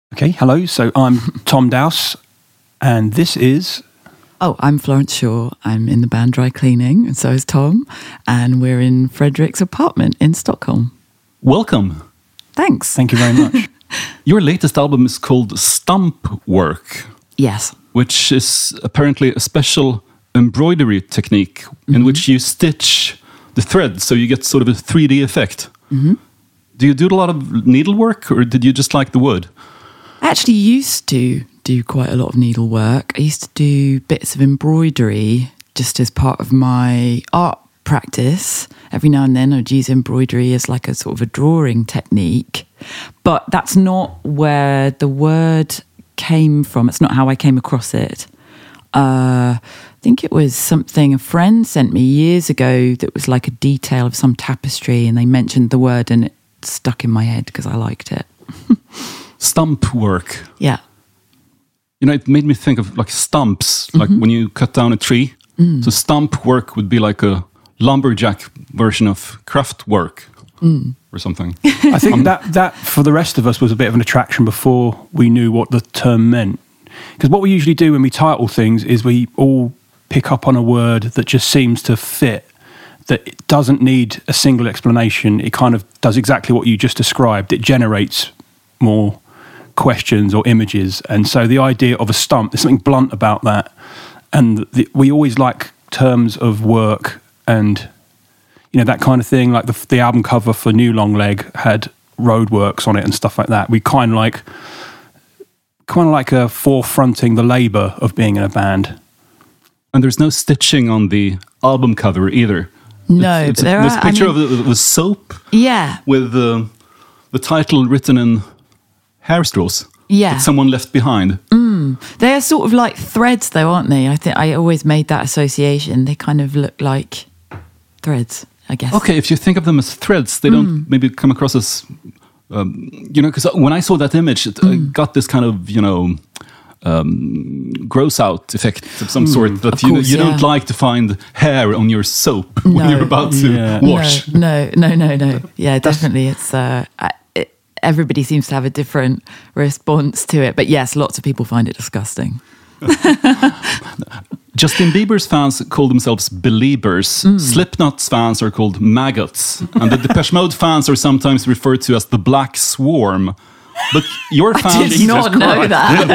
Okay, hello. So I'm Tom Dowse, and this is... Oh, I'm Florence Shaw. I'm in the band Dry Cleaning, and so is Tom. And we're in Frederick's apartment in Stockholm. Welcome. Thanks. Thank you very much. Your latest album is called Stump Work. Yes. Which is apparently a special embroidery technique in which you stitch the thread so you get sort of a 3D effect. Mm-hmm. Do you do a lot of needlework, or did you just like the wood? I actually used to do quite a lot of needlework. I used to do bits of embroidery just as part of my art practice. Every now and then I'd use embroidery as like a sort of a drawing technique. But that's not where the word came from. It's not how I came across it. I think it was something a friend sent me years ago that was like a detail of some tapestry, and they mentioned the word and it stuck in my head because I liked it. Stump work. Yeah. You know, it made me think of like stumps, like when you cut down a tree. So stump work would be like a lumberjack version of craft work or something. I think that for the rest of us was a bit of an attraction before we knew what the term meant. Because what we usually do when we title things is we all pick up on a word that just seems to fit, that it doesn't need a single explanation. It kind of does exactly what you just described. It generates more questions or images. And so the idea of a stump, there's something blunt about that. And we always like terms of work and, you know, that kind of thing. Like the album cover for New Long Leg had roadworks on it and stuff like that. We kind of like forefronting the labour of being in a band. And there's no stitching on the album cover either. No, but there's a picture of the soap. Yeah. With the title written in hair straws. Yeah. That someone left behind. They're sort of like threads, though, aren't they? I think I always made that association. They kind of look like threads, I guess. Okay, if you think of them as threads, they don't maybe come across as, you know, because when I saw that image, I got this kind of, you know, gross out effect of some sort that you don't like to find hair on your soap when you're about to wash. No. Yeah, definitely. It's everybody seems to have a different response to it. But yes, lots of people find it disgusting. Justin Bieber's fans call themselves Beliebers. Slipknot's fans are called maggots. And the Depeche Mode fans are sometimes referred to as the Black Swarm. But your fans... I did not know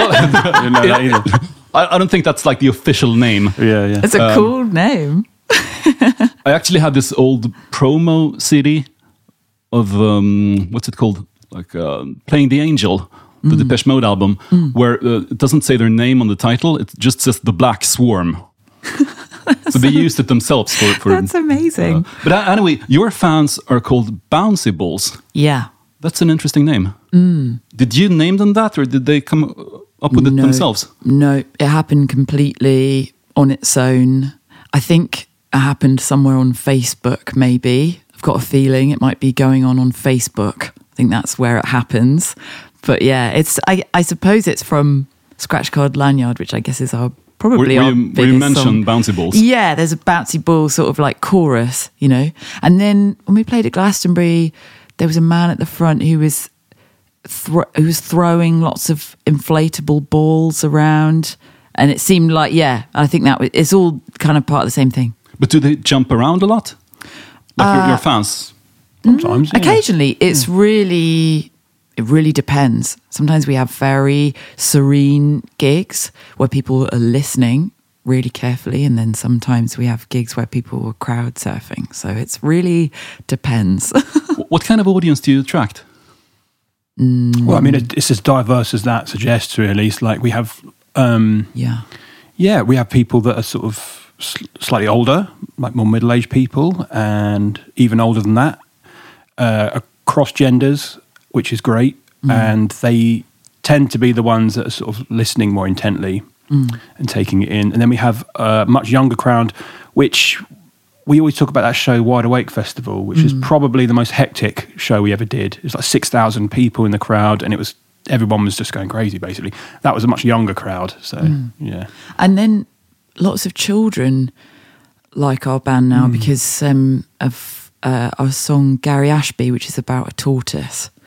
that. I don't think that's like the official name. Yeah. It's a cool name. I actually had this old promo CD of, what's it called? Like Playing the Angel, the Depeche Mode album, where it doesn't say their name on the title. It just says The Black Swarm. So they used it themselves for That's amazing. But anyway, your fans are called Bouncy Balls. Yeah. That's an interesting name. Did you name them that, or did they come up with it themselves? No, it happened completely on its own. I think it happened somewhere on Facebook, maybe. I've got a feeling it might be going on Facebook. I think that's where it happens. But yeah, I suppose it's from Scratch Card Lanyard, which I guess is probably our biggest where you mentioned song. Bouncy Balls. Yeah, there's a Bouncy Ball sort of like chorus, you know. And then when we played at Glastonbury, there was a man at the front who was throwing lots of inflatable balls around, and it seemed like, I think it's all kind of part of the same thing. But do they jump around a lot? Like your fans? Sometimes. Occasionally, it really depends. Sometimes we have very serene gigs where people are listening really carefully, and then sometimes we have gigs where people are crowd surfing. So it really depends. What kind of audience do you attract? Well, I mean, it's as diverse as that suggests, really. It's like we have... we have people that are sort of slightly older, like more middle-aged people, and even older than that. Across genders, which is great, and they tend to be the ones that are sort of listening more intently and taking it in. And then we have a much younger crowd, which we always talk about that show, Wide Awake Festival, which is probably the most hectic show we ever did. It was like 6,000 people in the crowd, and everyone was just going crazy, basically. That was a much younger crowd, so yeah. And then lots of children like our band now because of our song Gary Ashby, which is about a tortoise.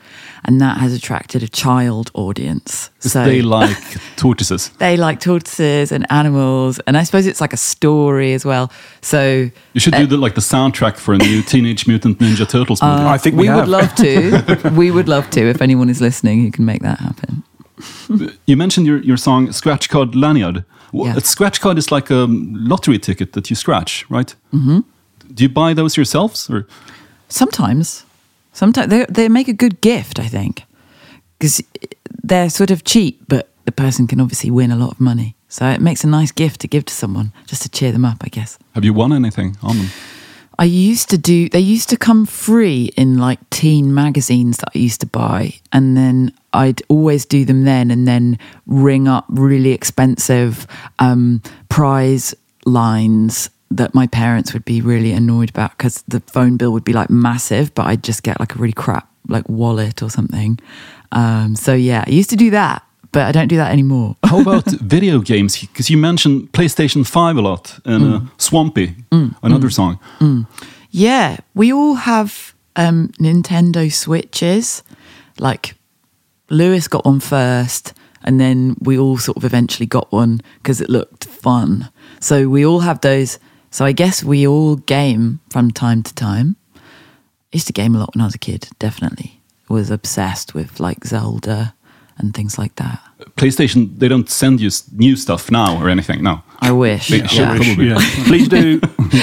and that has attracted a child audience. So they like tortoises. They like tortoises and animals, and I suppose it's like a story as well. So you should do the soundtrack for a new Teenage Mutant Ninja Turtles movie. I think we would love to. We would love to. If anyone is listening who can make that happen. You mentioned your song Scratch Card Lanyard. Yeah. A scratch card is like a lottery ticket that you scratch, right? Mm-hmm. Do you buy those yourselves, or? Sometimes they make a good gift, I think, because they're sort of cheap, but the person can obviously win a lot of money. So it makes a nice gift to give to someone, just to cheer them up, I guess. Have you won anything on them? They used to come free in like teen magazines that I used to buy, and then I'd always do them then, and then ring up really expensive prize lines that my parents would be really annoyed about because the phone bill would be like massive, but I'd just get like a really crap like wallet or something. So yeah, I used to do that, but I don't do that anymore. How about video games? Because you mentioned PlayStation 5 a lot and Swampy, another song. Yeah, we all have Nintendo Switches. Like Lewis got one first, and then we all sort of eventually got one because it looked fun. So we all have those. So I guess we all game from time to time. I used to game a lot when I was a kid, definitely. Was obsessed with like Zelda and things like that. PlayStation, they don't send you new stuff now or anything, no? I wish. They should probably. Yeah. Please do.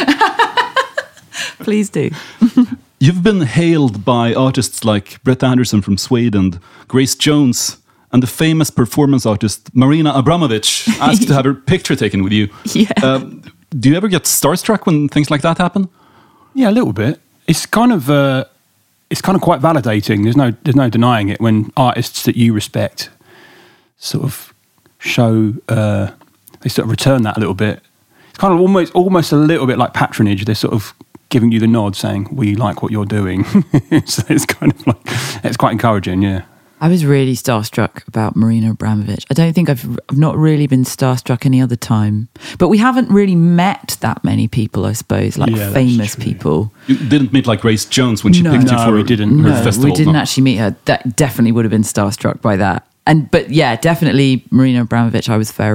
Please do. You've been hailed by artists like Brett Anderson from Sweden, Grace Jones, and the famous performance artist Marina Abramovic asked to have her picture taken with you. Yeah. Do you ever get starstruck when things like that happen? Yeah, a little bit. It's kind of quite validating. There's no denying it when artists that you respect sort of show they sort of return that a little bit. It's kind of almost a little bit like patronage. They're sort of giving you the nod, saying we like what you're doing. So it's kind of like it's quite encouraging. Yeah. I was really starstruck about Marina Abramovic. I don't think I've not really been starstruck any other time. But we haven't really met that many people, I suppose, like famous people. You didn't meet like Grace Jones when she picked you for we didn't. her festival? We didn't actually meet her. That definitely would have been starstruck by that. But yeah, definitely Marina Abramovic,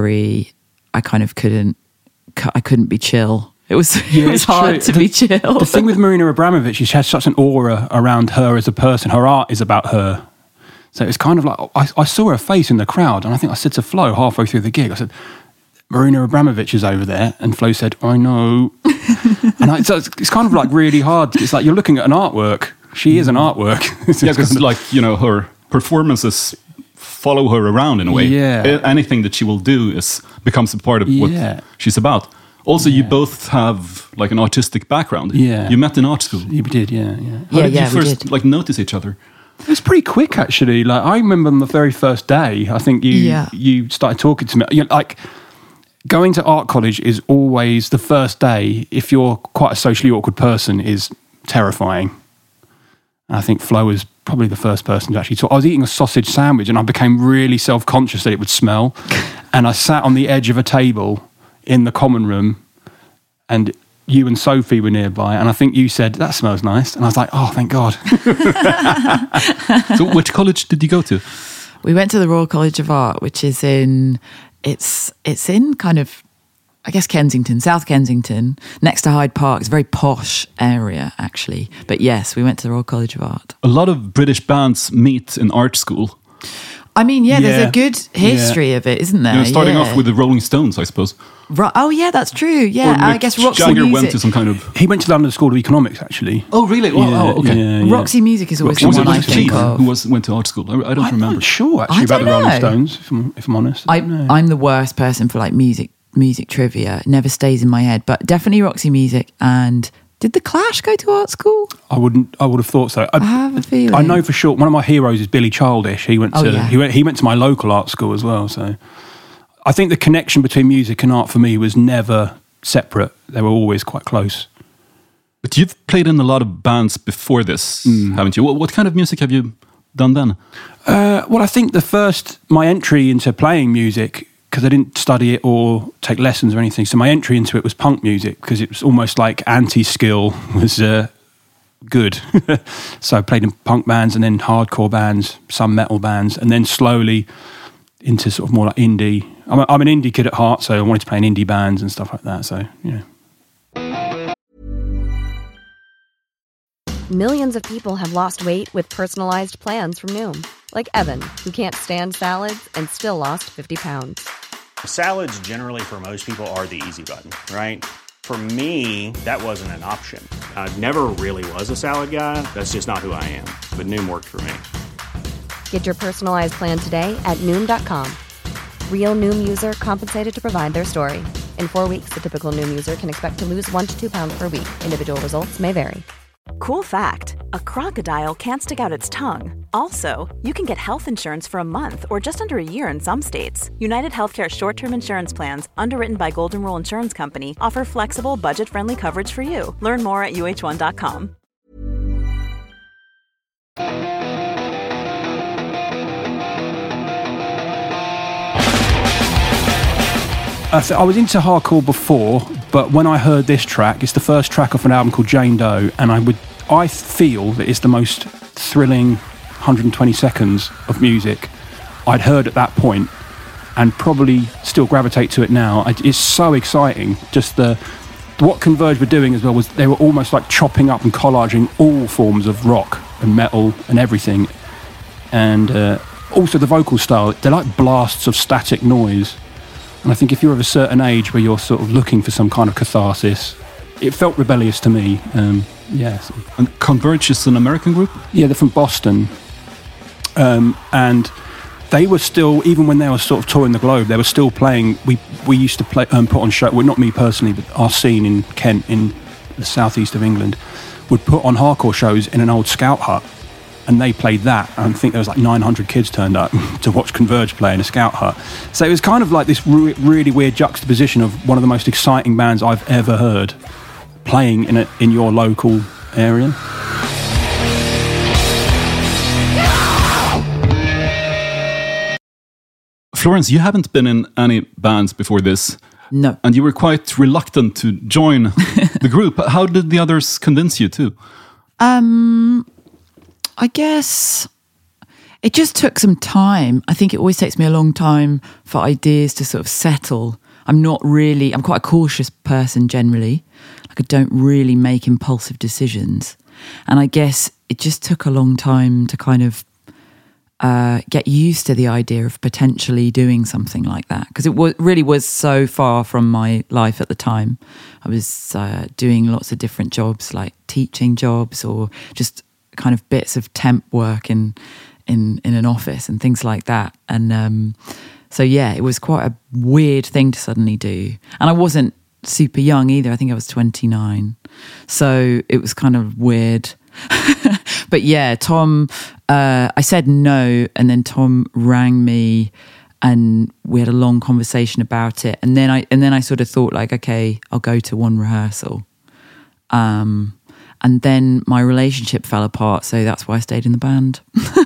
I kind of couldn't be chill. It was hard to be chill. The thing with Marina Abramovic, she has such an aura around her as a person. Her art is about her. So it's kind of like, I saw her face in the crowd, and I think I said to Flo halfway through the gig, I said, Marina Abramovic is over there. And Flo said, I know. And so it's kind of like really hard. It's like you're looking at an artwork. She is an artwork. Yeah, because like, her performances follow her around in a way. Yeah. Anything that she will do becomes a part of what she's about. Also, you both have like an artistic background. Yeah. You met in art school. We did, yeah. How did you first like notice each other? It was pretty quick, actually. Like I remember on the very first day, I think you started talking to me. Like going to art college is always the first day. If you're quite a socially awkward person, is terrifying. And I think Flo was probably the first person to actually talk. I was eating a sausage sandwich, and I became really self-conscious that it would smell. And I sat on the edge of a table in the common room, and you and Sophie were nearby, and I think you said, that smells nice. And I was like, oh, thank God. So which college did you go to? We went to the Royal College of Art, which is it's in kind of, I guess, Kensington, South Kensington, next to Hyde Park. It's a very posh area, actually. But yes, we went to the Royal College of Art. A lot of British bands meet in art school. I mean, there's a good history of it, isn't there? Starting off with the Rolling Stones, I suppose. Oh, yeah, that's true. Yeah, I guess Roxy Jagger Music. went to some kind of... He went to the London School of Economics, actually. Oh, really? Okay. Yeah. Roxy Music is always Was the it one I like think Keith of. who went to art school? I don't I'm remember. not sure, actually, I about the don't Rolling know. Stones, if I'm honest. I'm the worst person for like music trivia. It never stays in my head. But definitely Roxy Music. And did the Clash go to art school? I would have thought so. I have a feeling. I know for sure. One of my heroes is Billy Childish. He went to he went to my local art school as well. So I think the connection between music and art for me was never separate. They were always quite close. But you've played in a lot of bands before this, haven't you? What kind of music have you done then? Well, I think my entry into playing music, because I didn't study it or take lessons or anything, so my entry into it was punk music, because it was almost like anti-skill was good. So I played in punk bands and then hardcore bands, some metal bands, and then slowly into sort of more like indie. I'm an indie kid at heart, so I wanted to play in indie bands and stuff like that. So, Millions of people have lost weight with personalized plans from Noom. Like Evan, who can't stand salads and still lost 50 pounds. Salads generally for most people are the easy button, right? For me, that wasn't an option. I never really was a salad guy. That's just not who I am. But Noom worked for me. Get your personalized plan today at Noom.com. Real Noom user compensated to provide their story. In 4 weeks, the typical Noom user can expect to lose 1 to 2 pounds per week. Individual results may vary. Cool fact, a crocodile can't stick out its tongue. Also, you can get health insurance for a month or just under a year in some states. United Healthcare short-term insurance plans, underwritten by Golden Rule Insurance Company, offer flexible, budget-friendly coverage for you. Learn more at uh1.com. I was into hardcore before, but when I heard this track, it's the first track off an album called Jane Doe, and I feel that it's the most thrilling 120 seconds of music I'd heard at that point, and probably still gravitate to it now. It's so exciting. Just what Converge were doing as well was they were almost like chopping up and collaging all forms of rock and metal and everything, and also the vocal style. They're like blasts of static noise. And I think if you're of a certain age where you're sort of looking for some kind of catharsis, it felt rebellious to me. Yes. And Converge is an American group? Yeah, they're from Boston. And they were still, even when they were sort of touring the globe, they were still playing. We used to play, put on show. Well, not me personally, but our scene in Kent, in the southeast of England, would put on hardcore shows in an old scout hut. And they played that. I think there was like 900 kids turned up to watch Converge play in a scout hut. So it was kind of like this really weird juxtaposition of one of the most exciting bands I've ever heard playing in your local area. Florence, you haven't been in any bands before this. No. And you were quite reluctant to join the group. How did the others convince you to? I guess it just took some time. I think it always takes me a long time for ideas to sort of settle. I'm quite a cautious person generally. Like I don't really make impulsive decisions. And I guess it just took a long time to kind of get used to the idea of potentially doing something like that. Because it really was so far from my life at the time. I was doing lots of different jobs, like teaching jobs or just kind of bits of temp work in an office and things like that. And so, yeah, it was quite a weird thing to suddenly do. And I wasn't super young either. I think I was 29. So it was kind of weird. But yeah, Tom, I said no, and then Tom rang me and we had a long conversation about it. And then I sort of thought like, okay, I'll go to one rehearsal. And then my relationship fell apart, so that's why I stayed in the band.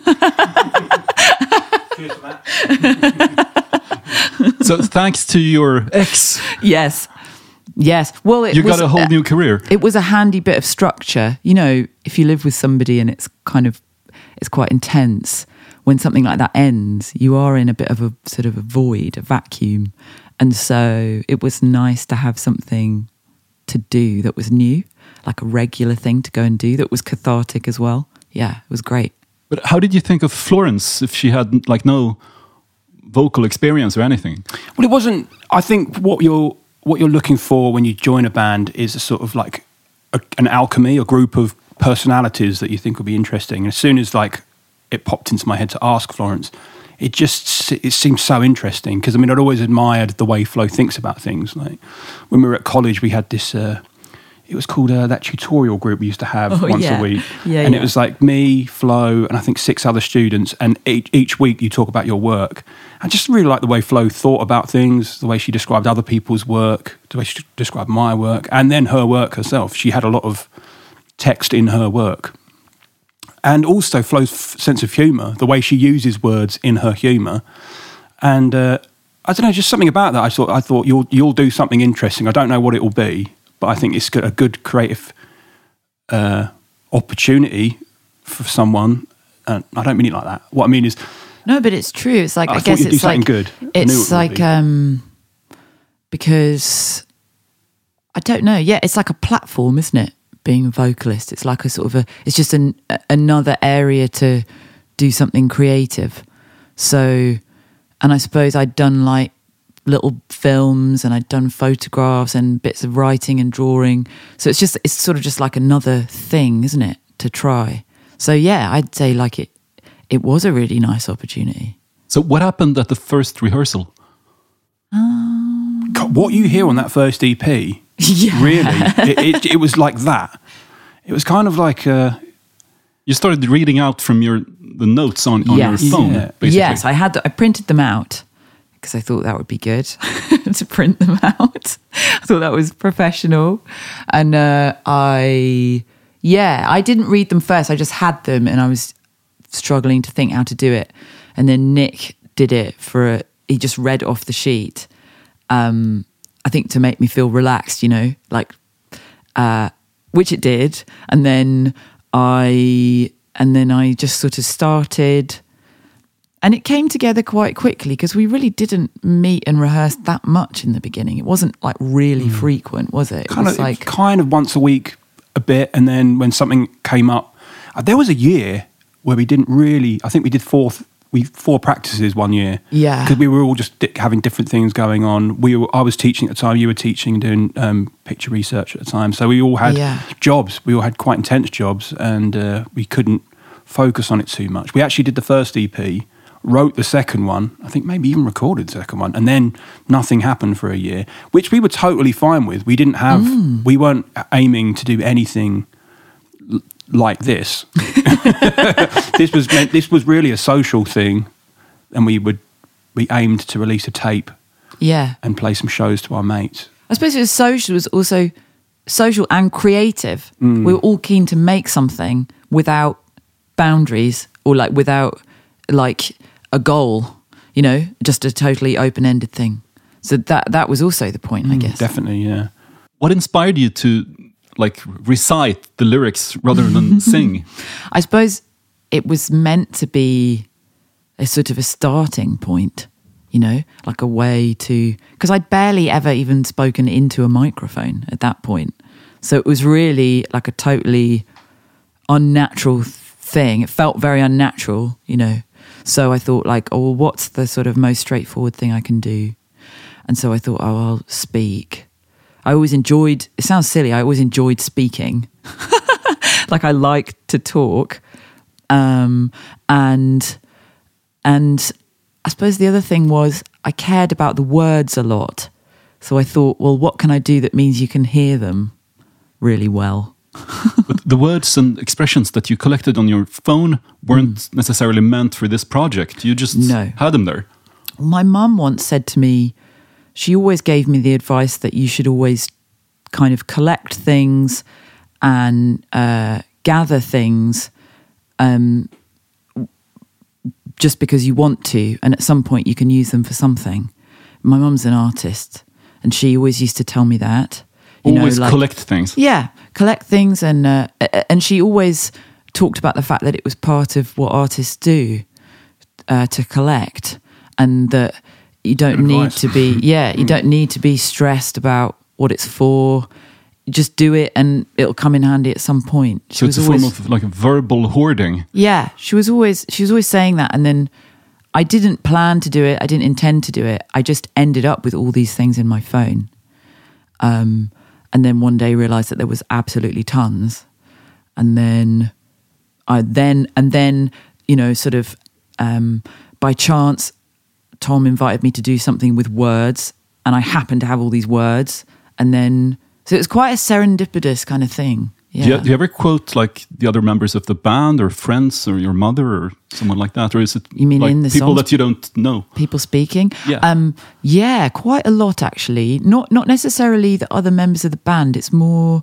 So thanks to your ex. Yes. Well, you got a whole new career. It was a handy bit of structure. You know, if you live with somebody and it's quite intense, when something like that ends, you are in a bit of a sort of a void, a vacuum. And so it was nice to have something to do that was new, like a regular thing to go and do that was cathartic as well. Yeah, it was great. But how did you think of Florence if she had like no vocal experience or anything? Well, it wasn't. I think what you're looking for when you join a band is a sort of like an alchemy, a group of personalities that you think will be interesting. And as soon as like it popped into my head to ask Florence, it seemed so interesting because I mean I'd always admired the way Flo thinks about things. Like when we were at college, we had this. It was called that tutorial group we used to have once a week. And it was like me, Flo, and I think 6 other students. And each week you talk about your work. I just really liked the way Flo thought about things, the way she described other people's work, the way she described my work, and then her work herself. She had a lot of text in her work. And also Flo's sense of humour, the way she uses words in her humour. And I don't know, just something about that. I thought you'll do something interesting. I don't know what it will be. But I think it's a good creative opportunity for someone. And I don't mean it like that. What I mean is, No, but it's true. It's like, I thought guess you'd do it's something like, good. I knew it's it would like, be. because I don't know. Yeah, it's like a platform, isn't it? Being a vocalist. It's like a sort of it's just another area to do something creative. So, and I suppose I'd done like little films and I'd done photographs and bits of writing and drawing. So it's sort of just like another thing, isn't it? To try. So yeah, I'd say like it was a really nice opportunity. So what happened at the first rehearsal? God, what you hear on that first EP, Yeah. really, it was like that. It was kind of like You started reading out from the notes on your Yes. phone, Yeah. basically. Yes, I printed them out because I thought that would be good to print them out. I thought that was professional. And I didn't read them first. I just had them and I was struggling to think how to do it. And then Nick did it he just read off the sheet. I think to make me feel relaxed, like, which it did. And then I just sort of started, and it came together quite quickly because we really didn't meet and rehearse that much in the beginning. It wasn't like really frequent, was it? It was like kind of once a week a bit, and then when something came up, there was a year where we didn't really. I think we did four practices one year. Yeah. Because we were all just having different things going on. I was teaching at the time. You were teaching, doing picture research at the time. So we all had jobs. We all had quite intense jobs, and we couldn't focus on it too much. We actually did the first EP, wrote the second one. I think maybe even recorded the second one, and then nothing happened for a year, which we were totally fine with. We didn't have. We weren't aiming to do anything like this. This was really a social thing, and we aimed to release a tape and play some shows to our mates. I suppose it was social. It was also social and creative. We were all keen to make something without boundaries or like without like a goal, just a totally open-ended thing. So that was also the point, I guess. Definitely, yeah. What inspired you to like recite the lyrics rather than sing? I suppose it was meant to be a sort of a starting point, like a way to, because I'd barely ever even spoken into a microphone at that point. So it was really like a totally unnatural thing. It felt very unnatural, So I thought like, oh, well, what's the sort of most straightforward thing I can do? And so I thought, oh, I'll speak. I always enjoyed, it sounds silly, I always enjoyed speaking. Like I like to talk. And I suppose the other thing was I cared about the words a lot. So I thought, well, what can I do that means you can hear them really well? But the words and expressions that you collected on your phone weren't necessarily meant for this project. You just had them there. My mum once said to me, she always gave me the advice that you should always kind of collect things and gather things just because you want to, and at some point you can use them for something. My mum's an artist, and she always used to tell me that. Always collect things. Yeah, collect things, and she always talked about the fact that it was part of what artists do to collect, and that you don't need to be you don't need to be stressed about what it's for. You just do it, and it'll come in handy at some point. So it's a form of like a verbal hoarding. Yeah, she was always saying that, and then I didn't plan to do it. I didn't intend to do it. I just ended up with all these things in my phone. And then one day realized that there was absolutely tons. And then sort of by chance, Tom invited me to do something with words, and I happened to have all these words. And then, so it was quite a serendipitous kind of thing. Yeah. Do you ever quote like the other members of the band or friends or your mother or someone like that? Or is it you mean like in the people songs? that you don't know? People speaking? Yeah. Yeah, quite a lot actually. Not necessarily the other members of the band. It's more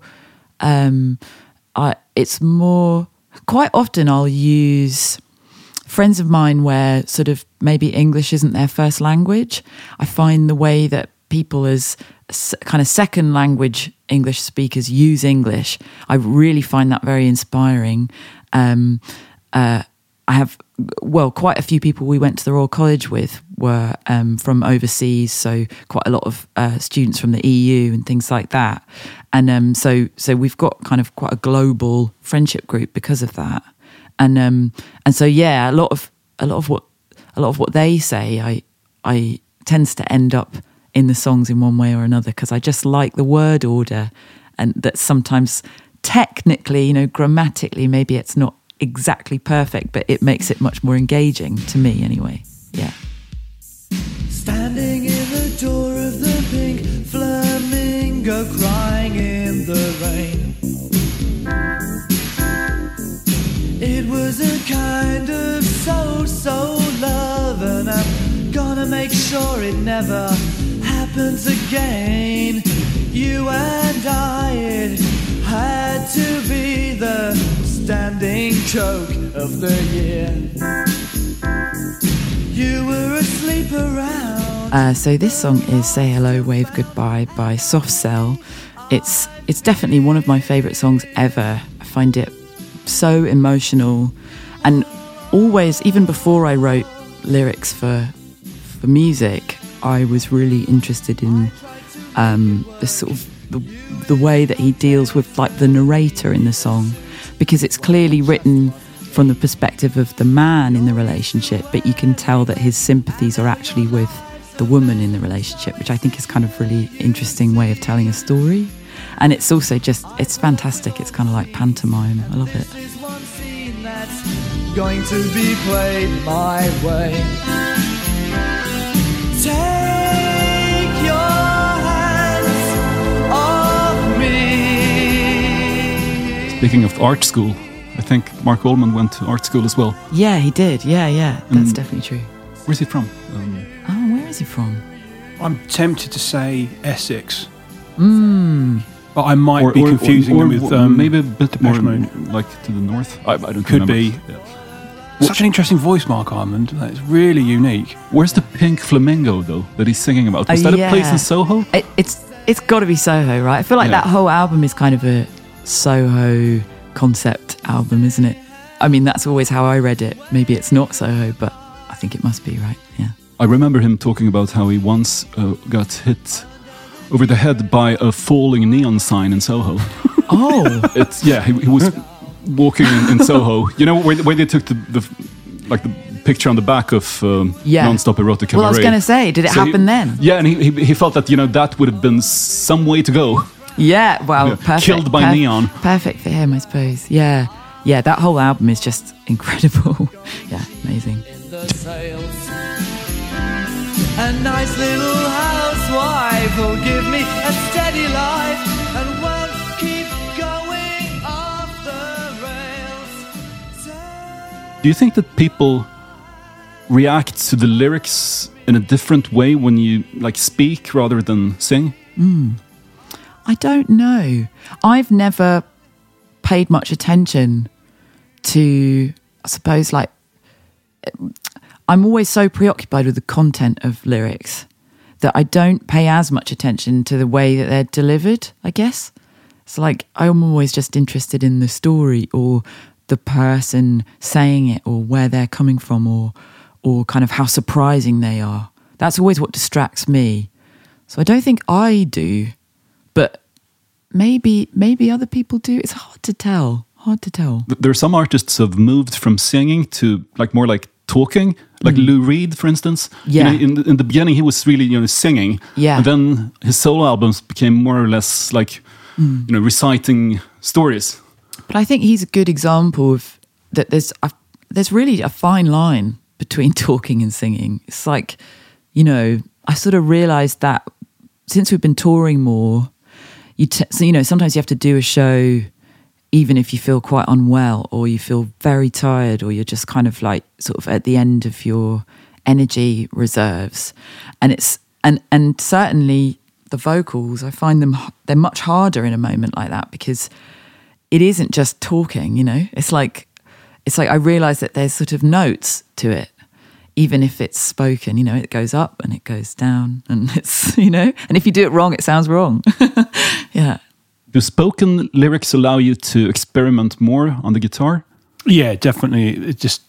quite often I'll use friends of mine where sort of maybe English isn't their first language. I find the way that people as kind of second language English speakers use English. I really find that very inspiring. I have, quite a few people we went to the Royal College with were from overseas, so quite a lot of students from the EU and things like that. And so we've got kind of quite a global friendship group because of that. And so a lot of what they say, I tends to end up in the songs in one way or another, because I just like the word order, and that sometimes technically, grammatically, maybe it's not exactly perfect, but it makes it much more engaging to me anyway. Yeah. Standing in the door of the pink flamingo, crying in the rain. It was a kind of so love, and I'm gonna make sure it never happens again. You and I, it had to be the standing joke of the year. You were asleep around. So this song is Say Hello, Wave Goodbye by Soft Cell. It's definitely one of my favourite songs ever. I find it so emotional, and always, even before I wrote lyrics for music, I was really interested in the sort of the way that he deals with like the narrator in the song, because it's clearly written from the perspective of the man in the relationship, but you can tell that his sympathies are actually with the woman in the relationship, which I think is kind of really interesting way of telling a story. And it's also it's fantastic. It's kind of like pantomime. I love it. There's one scene that's going to be played my way. Take your hands off me. Speaking of art school, I think Mark Ullman went to art school as well. Yeah, he did. Yeah. That's definitely true. Where's he from? Where is he from? I'm tempted to say Essex. But I might be confusing them with maybe a bit Depeche more Mode. like to the north. I don't Could remember. be. Yeah. Such an interesting voice, Mark Armand. It's really unique. Where's the pink flamingo though that he's singing about? Was that a place in Soho? It's got to be Soho, right? I feel like that whole album is kind of a Soho concept album, isn't it? I mean, that's always how I read it. Maybe it's not Soho, but I think it must be, right? Yeah. I remember him talking about how he once got hit over the head by a falling neon sign in Soho. Oh. He was walking in Soho. You know, when they took the picture on the back of Non-Stop Erotic Cabaret. Well, I was going to say, did it happen then? Yeah, and he felt that, that would have been some way to go. Yeah, well, perfect. Killed by neon. Perfect for him, I suppose. Yeah, that whole album is just incredible. Yeah, amazing. The sails. A nice little housewife will give me a steady life and won't keep going off the rails. Do you think that people react to the lyrics in a different way when you speak rather than sing? I don't know. I've never paid much attention to, I suppose, I'm always so preoccupied with the content of lyrics that I don't pay as much attention to the way that they're delivered, I guess. It's like I'm always just interested in the story or the person saying it or where they're coming from or kind of how surprising they are. That's always what distracts me. So I don't think I do, but maybe other people do. It's hard to tell. There are some artists who have moved from singing to more like talking, like Lou Reed, for instance. Yeah. In the beginning, he was really singing. Yeah. And then his solo albums became more or less like reciting stories. But I think he's a good example of that. There's really a fine line between talking and singing. It's like, I sort of realised that since we've been touring more, sometimes you have to do a show even if you feel quite unwell or you feel very tired or you're just kind of sort of at the end of your energy reserves. And and certainly the vocals, I find they're much harder in a moment like that because it isn't just talking, It's like I realise that there's sort of notes to it. even if it's spoken, you know, it goes up and it goes down, and it's, you know, and if you do it wrong, it sounds wrong. Yeah. Do spoken lyrics allow you to experiment more on the guitar? Yeah, definitely. It's just,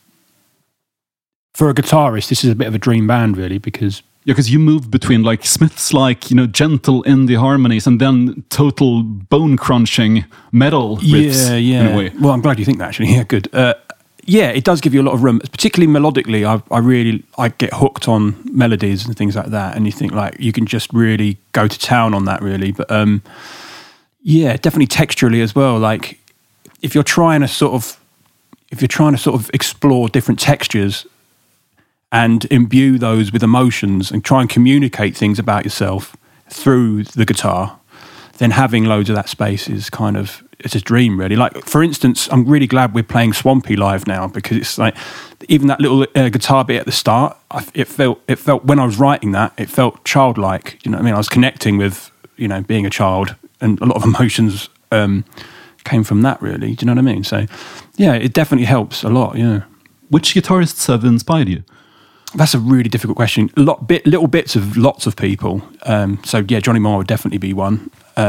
for a guitarist, this is a bit of a dream band, really, because... Yeah, because you move between like Smith's like, you know, gentle indie harmonies and then total bone-crunching metal riffs in a way. Well, I'm glad you think that, actually. Yeah, good. Yeah, it does give you a lot of room, particularly melodically. I get hooked on melodies and things like that, and you think like you can just really go to town on that, really. But yeah, definitely texturally as well. Like if you're trying to sort of explore different textures and imbue those with emotions and try and communicate things about yourself through the guitar, then having loads of that space is kind of, it's a dream, really. Like, for instance, I'm really glad we're playing Swampy live now, because it's like, even that little guitar bit at the start, it felt when I was writing that, it felt childlike. You know what I mean? I was connecting with, you know, being a child, and a lot of emotions came from that, really. Do you know what I mean? So, yeah, it definitely helps a lot, yeah. Which guitarists have inspired you? That's a really difficult question. Little bits of lots of people. So yeah, Johnny Marr would definitely be one.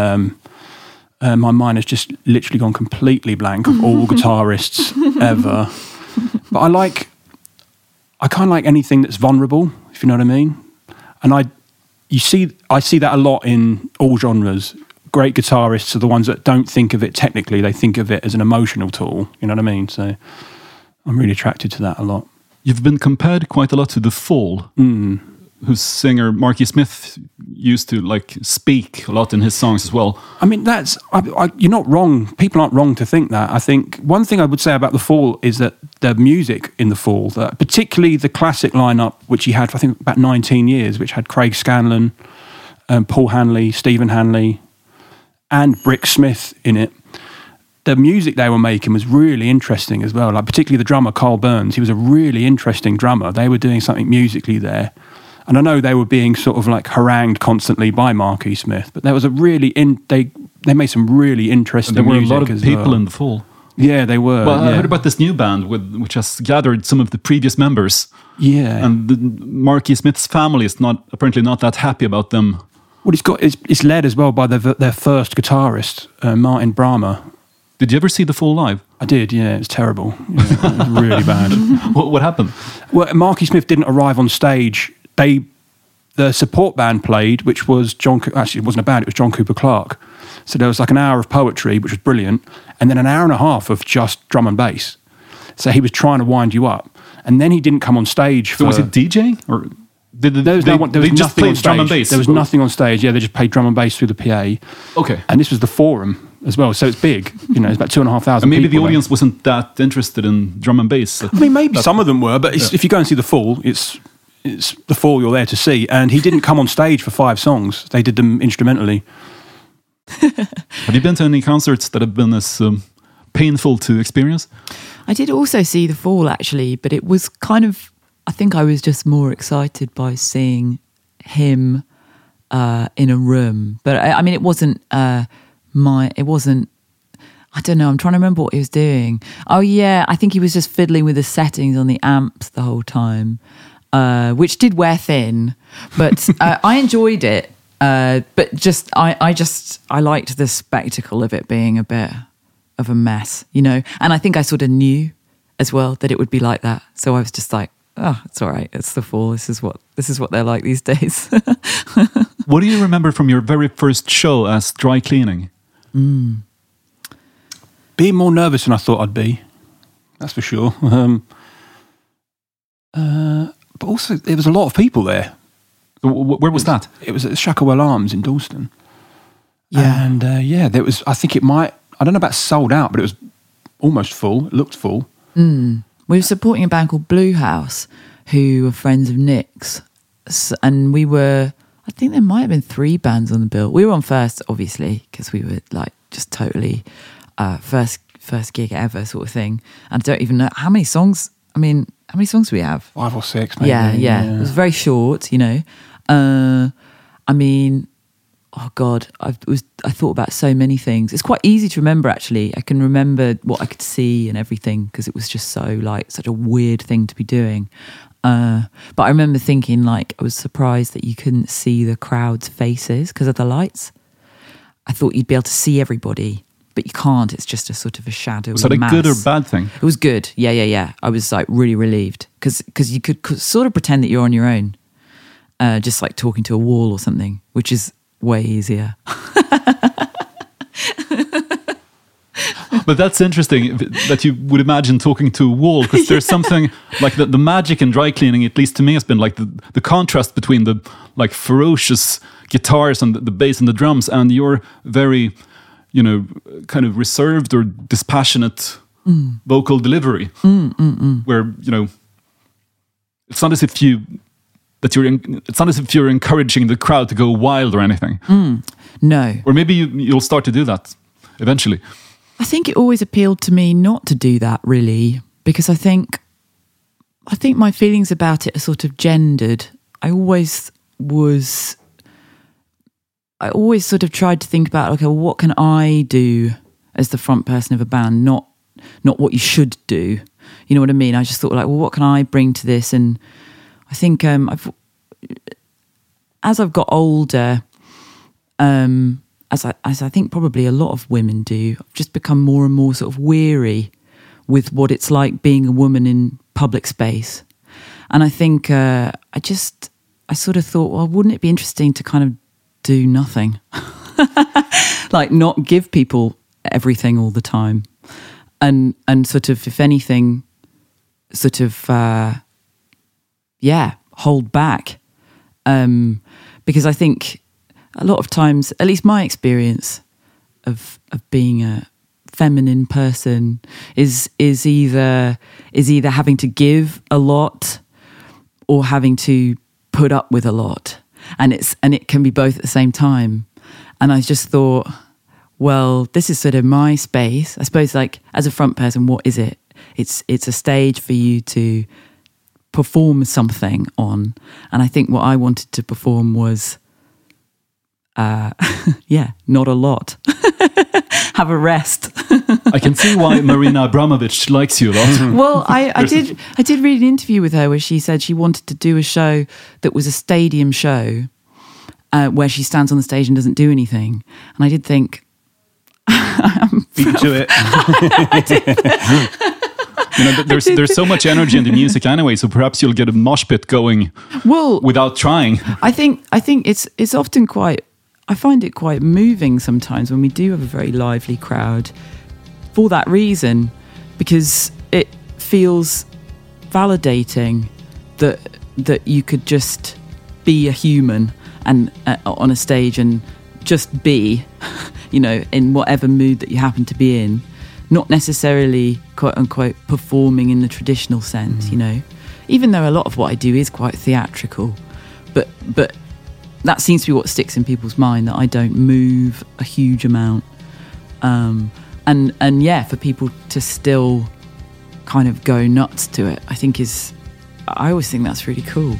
My mind has just literally gone completely blank of all guitarists ever. But I kind of like anything that's vulnerable, if you know what I mean. And I see that a lot in all genres. Great guitarists are the ones that don't think of it technically; they think of it as an emotional tool. You know what I mean? So I'm really attracted to that a lot. You've been compared quite a lot to The Fall, whose singer Marky Smith used to like speak a lot in his songs as well. I mean, you're not wrong. People aren't wrong to think that. I think one thing I would say about The Fall is that the music in The Fall, that particularly the classic lineup, which he had for I think about 19 years, which had Craig Scanlon, Paul Hanley, Stephen Hanley, and Brick Smith in it. The music they were making was really interesting as well. Like particularly the drummer, Carl Burns, he was a really interesting drummer. They were doing something musically there. And I know they were being sort of like harangued constantly by Marky Smith, but there was a really, they made some really interesting music. There were a lot of people in The Fall. Yeah, they were. Well, I heard about this new band which has gathered some of the previous members. Yeah. And Marky Smith's family is apparently not that happy about them. Well, it's led as well by their first guitarist, Martin Brahma. Did you ever see The Fall live? I did, yeah. It was terrible. Yeah, it was really bad. What happened? Well, Marky Smith didn't arrive on stage. The support band played, which was actually it wasn't a band, it was John Cooper Clarke. So there was like an hour of poetry, which was brilliant, and then an hour and a half of just drum and bass. So he was trying to wind you up. And then he didn't come on stage. So was it DJing? Or there was just played drum and bass? There was nothing on stage. Yeah, they just played drum and bass through the PA. Okay. And this was the Forum as well, so it's big. You know, it's about 2,500 and maybe people the audience wasn't that interested in drum and bass. I mean, maybe some of them were, but if you go and see The Fall, it's The Fall you're there to see. And he didn't come on stage for 5 songs. They did them instrumentally. Have you been to any concerts that have been as painful to experience? I did also see The Fall, actually, but it was kind of, I think I was just more excited by seeing him in a room. But I mean, it wasn't I don't know, I'm trying to remember what he was doing. Oh yeah, I think he was just fiddling with the settings on the amps the whole time, which did wear thin, but I enjoyed it. But just I liked the spectacle of it being a bit of a mess, you know. And I think I sort of knew as well that it would be like that. So I was just like, oh, it's all right. It's The Fall. This is what they're like these days. What do you remember from your very first show as Dry Cleaning? Being more nervous than I thought I'd be. That's for sure. But also, there was a lot of people there. Where was that? It was at Shacklewell Arms in Dalston. Yeah. And there was, I think it might, I don't know about sold out, but it was almost full. It looked full. We were supporting a band called Blue House, who were friends of Nick's. And we were, I think there might have been 3 bands on the bill. We were on first, obviously, because we were like just totally first gig ever sort of thing. And I don't even know how many songs. I mean, how many songs do we have? 5 or 6, maybe. Yeah. It was very short, you know. I mean, oh God, I thought about so many things. It's quite easy to remember, actually. I can remember what I could see and everything because it was just so like such a weird thing to be doing. But I remember thinking, like, I was surprised that you couldn't see the crowd's faces because of the lights. I thought you'd be able to see everybody, but you can't. It's just a sort of a shadow. Was that a good or bad thing? It was good. Yeah. I was like really relieved because you could sort of pretend that you're on your own, just like talking to a wall or something, which is way easier. But that's interesting that you would imagine talking to a wall, because there's something like the magic in dry cleaning, at least to me, has been like the contrast between the like ferocious guitars and the bass and the drums and your very, kind of reserved or dispassionate vocal delivery, where, it's not as if you're encouraging the crowd to go wild or anything. No. Or maybe you'll start to do that eventually. I think it always appealed to me not to do that, really, because I think my feelings about it are sort of gendered. I always sort of tried to think about, okay, well, what can I do as the front person of a band, not what you should do. You know what I mean? I just thought, like, well, what can I bring to this? And I think as I've got older, as I think probably a lot of women do, I've just become more and more sort of weary with what it's like being a woman in public space. And I think I sort of thought, well, wouldn't it be interesting to kind of do nothing? Like not give people everything all the time. And sort of, if anything, sort of, hold back. Because I think a lot of times, at least my experience of being a feminine person is either having to give a lot or having to put up with a lot, and it can be both at the same time. And I just thought, well, this is sort of my space, I suppose. Like, as a front person, what is it? It's a stage for you to perform something on, and I think what I wanted to perform was not a lot. Have a rest. I can see why Marina Abramovic likes you a lot. Well, I did read an interview with her where she said she wanted to do a show that was a stadium show, where she stands on the stage and doesn't do anything. And I did think, beat you to it. There's so much energy in the music anyway, so perhaps you'll get a mosh pit going without trying. I think it's often quite, I find it quite moving sometimes when we do have a very lively crowd for that reason, because it feels validating that you could just be a human and on a stage and just be, in whatever mood that you happen to be in, not necessarily quote unquote performing in the traditional sense, even though a lot of what I do is quite theatrical, but that seems to be what sticks in people's mind, that I don't move a huge amount. And for people to still kind of go nuts to it, I always think that's really cool.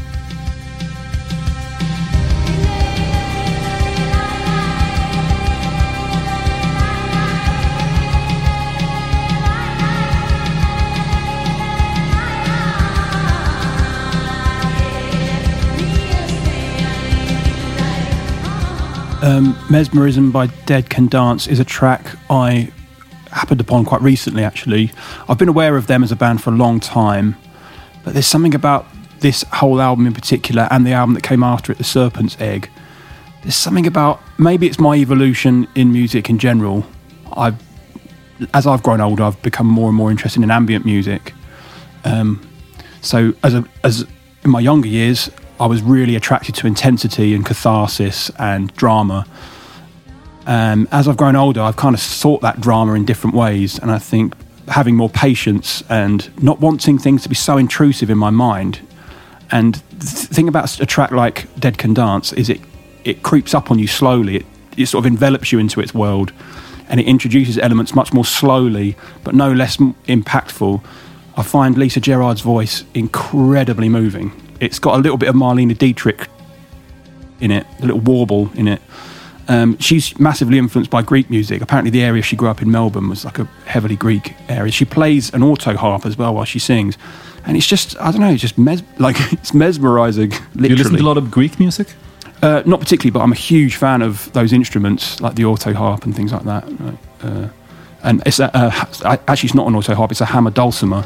Mesmerism by Dead Can Dance is a track I happened upon quite recently, actually. I've been aware of them as a band for a long time, but there's something about this whole album in particular, and the album that came after it, The Serpent's Egg. There's something about, maybe it's my evolution in music in general. As I've grown older, I've become more and more interested in ambient music. So as in my younger years, I was really attracted to intensity and catharsis and drama. As I've grown older, I've kind of sought that drama in different ways, and I think having more patience and not wanting things to be so intrusive in my mind. And the thing about a track like Dead Can Dance is it creeps up on you slowly. It sort of envelops you into its world, and it introduces elements much more slowly, but no less impactful. I find Lisa Gerrard's voice incredibly moving. It's got a little bit of Marlene Dietrich in it, a little warble in it. She's massively influenced by Greek music. Apparently the area she grew up in, Melbourne, was like a heavily Greek area. She plays an auto harp as well while she sings. And it's just, I don't know, it's just it's mesmerising, literally. You listen to a lot of Greek music? Not particularly, but I'm a huge fan of those instruments, like the auto harp and things like that. And it's actually, it's not an auto harp, it's a hammer dulcimer.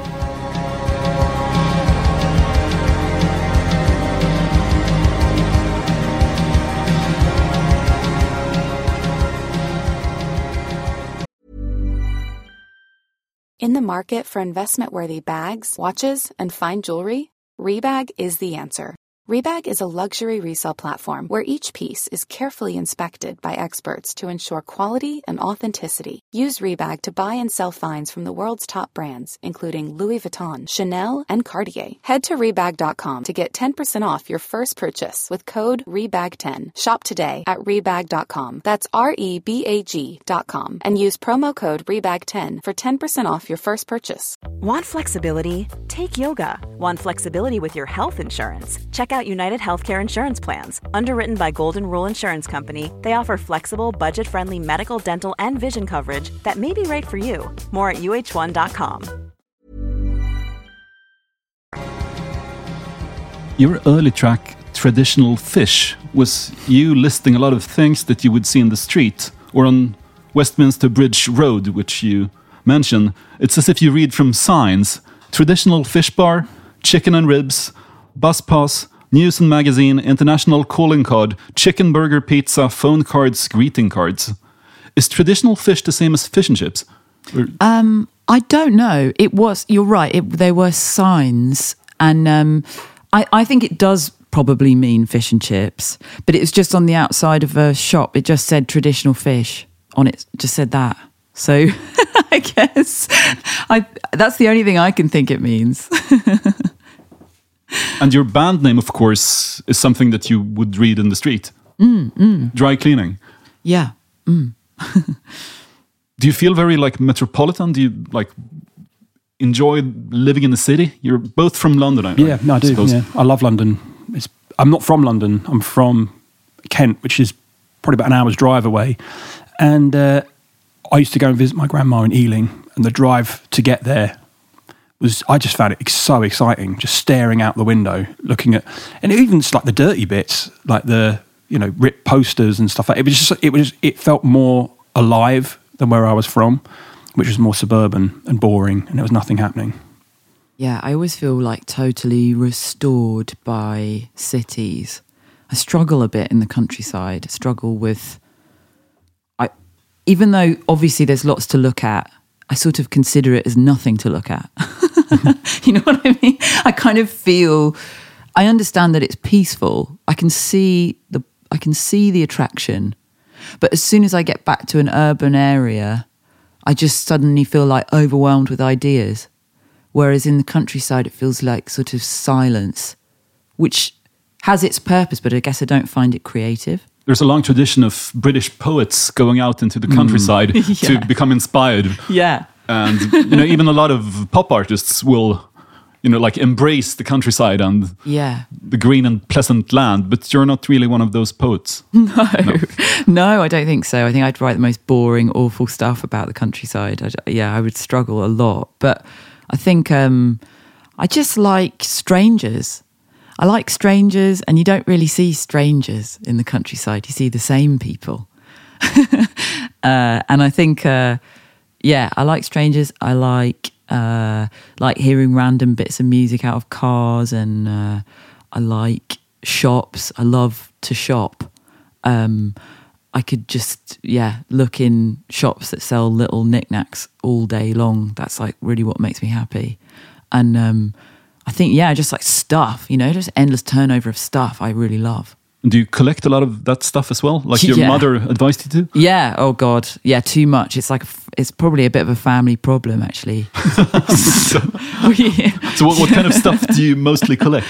In the market for investment-worthy bags, watches, and fine jewelry, Rebag is the answer. Rebag is a luxury resale platform where each piece is carefully inspected by experts to ensure quality and authenticity. Use Rebag to buy and sell finds from the world's top brands, including Louis Vuitton, Chanel, and Cartier. Head to Rebag.com to get 10% off your first purchase with code REBAG10. Shop today at Rebag.com. That's REBAG.com. And use promo code REBAG10 for 10% off your first purchase. Want flexibility? Take yoga. Want flexibility with your health insurance? Check out United Healthcare Insurance Plans. Underwritten by Golden Rule Insurance Company, they offer flexible, budget-friendly medical, dental, and vision coverage that may be right for you. More at UH1.com. Your early track, Traditional Fish, was you listing a lot of things that you would see in the street or on Westminster Bridge Road, which you mention. It's as if you read from signs. Traditional fish bar, chicken and ribs, bus pass, news and magazine, international calling card, chicken burger pizza, phone cards, greeting cards. Is traditional fish the same as fish and chips? I don't know. It was, you're right, there were signs, and I think it does probably mean fish and chips, but it was just on the outside of a shop. It just said traditional fish on it, just said that. So I guess that's the only thing I can think it means. And your band name, of course, is something that you would read in the street. Dry cleaning. Yeah. Do you feel very like metropolitan? Do you like enjoy living in the city? You're both from London, I do. suppose. Yeah, I love London. I'm not from London. I'm from Kent, which is probably about an hour's drive away. And I used to go and visit my grandma in Ealing, and the drive to get there I just found it so exciting, just staring out the window, looking at, and even just like the dirty bits, like the, ripped posters and stuff like that. It felt more alive than where I was from, which was more suburban and boring, and there was nothing happening. Yeah, I always feel like totally restored by cities. I struggle a bit in the countryside. I struggle with, even though obviously there's lots to look at, I sort of consider it as nothing to look at. You know what I mean? I kind of feel, I understand that it's peaceful. I can see the attraction. But as soon as I get back to an urban area, I just suddenly feel like overwhelmed with ideas. Whereas in the countryside, it feels like sort of silence, which has its purpose, but I guess I don't find it creative. There's a long tradition of British poets going out into the countryside to become inspired. Yeah. And, even a lot of pop artists will, embrace the countryside and the green and pleasant land. But you're not really one of those poets. No, I don't think so. I think I'd write the most boring, awful stuff about the countryside. I would struggle a lot. But I think I just like strangers. I like strangers, and you don't really see strangers in the countryside. You see the same people. And I think, I like strangers. I like hearing random bits of music out of cars, and I like shops. I love to shop. I could just, look in shops that sell little knickknacks all day long. That's like really what makes me happy. And I think, just like stuff, just endless turnover of stuff I really love. Do you collect a lot of that stuff as well? Like your mother advised you to? Yeah, oh God. Yeah, too much. It's like, it's probably a bit of a family problem, actually. So what kind of stuff do you mostly collect?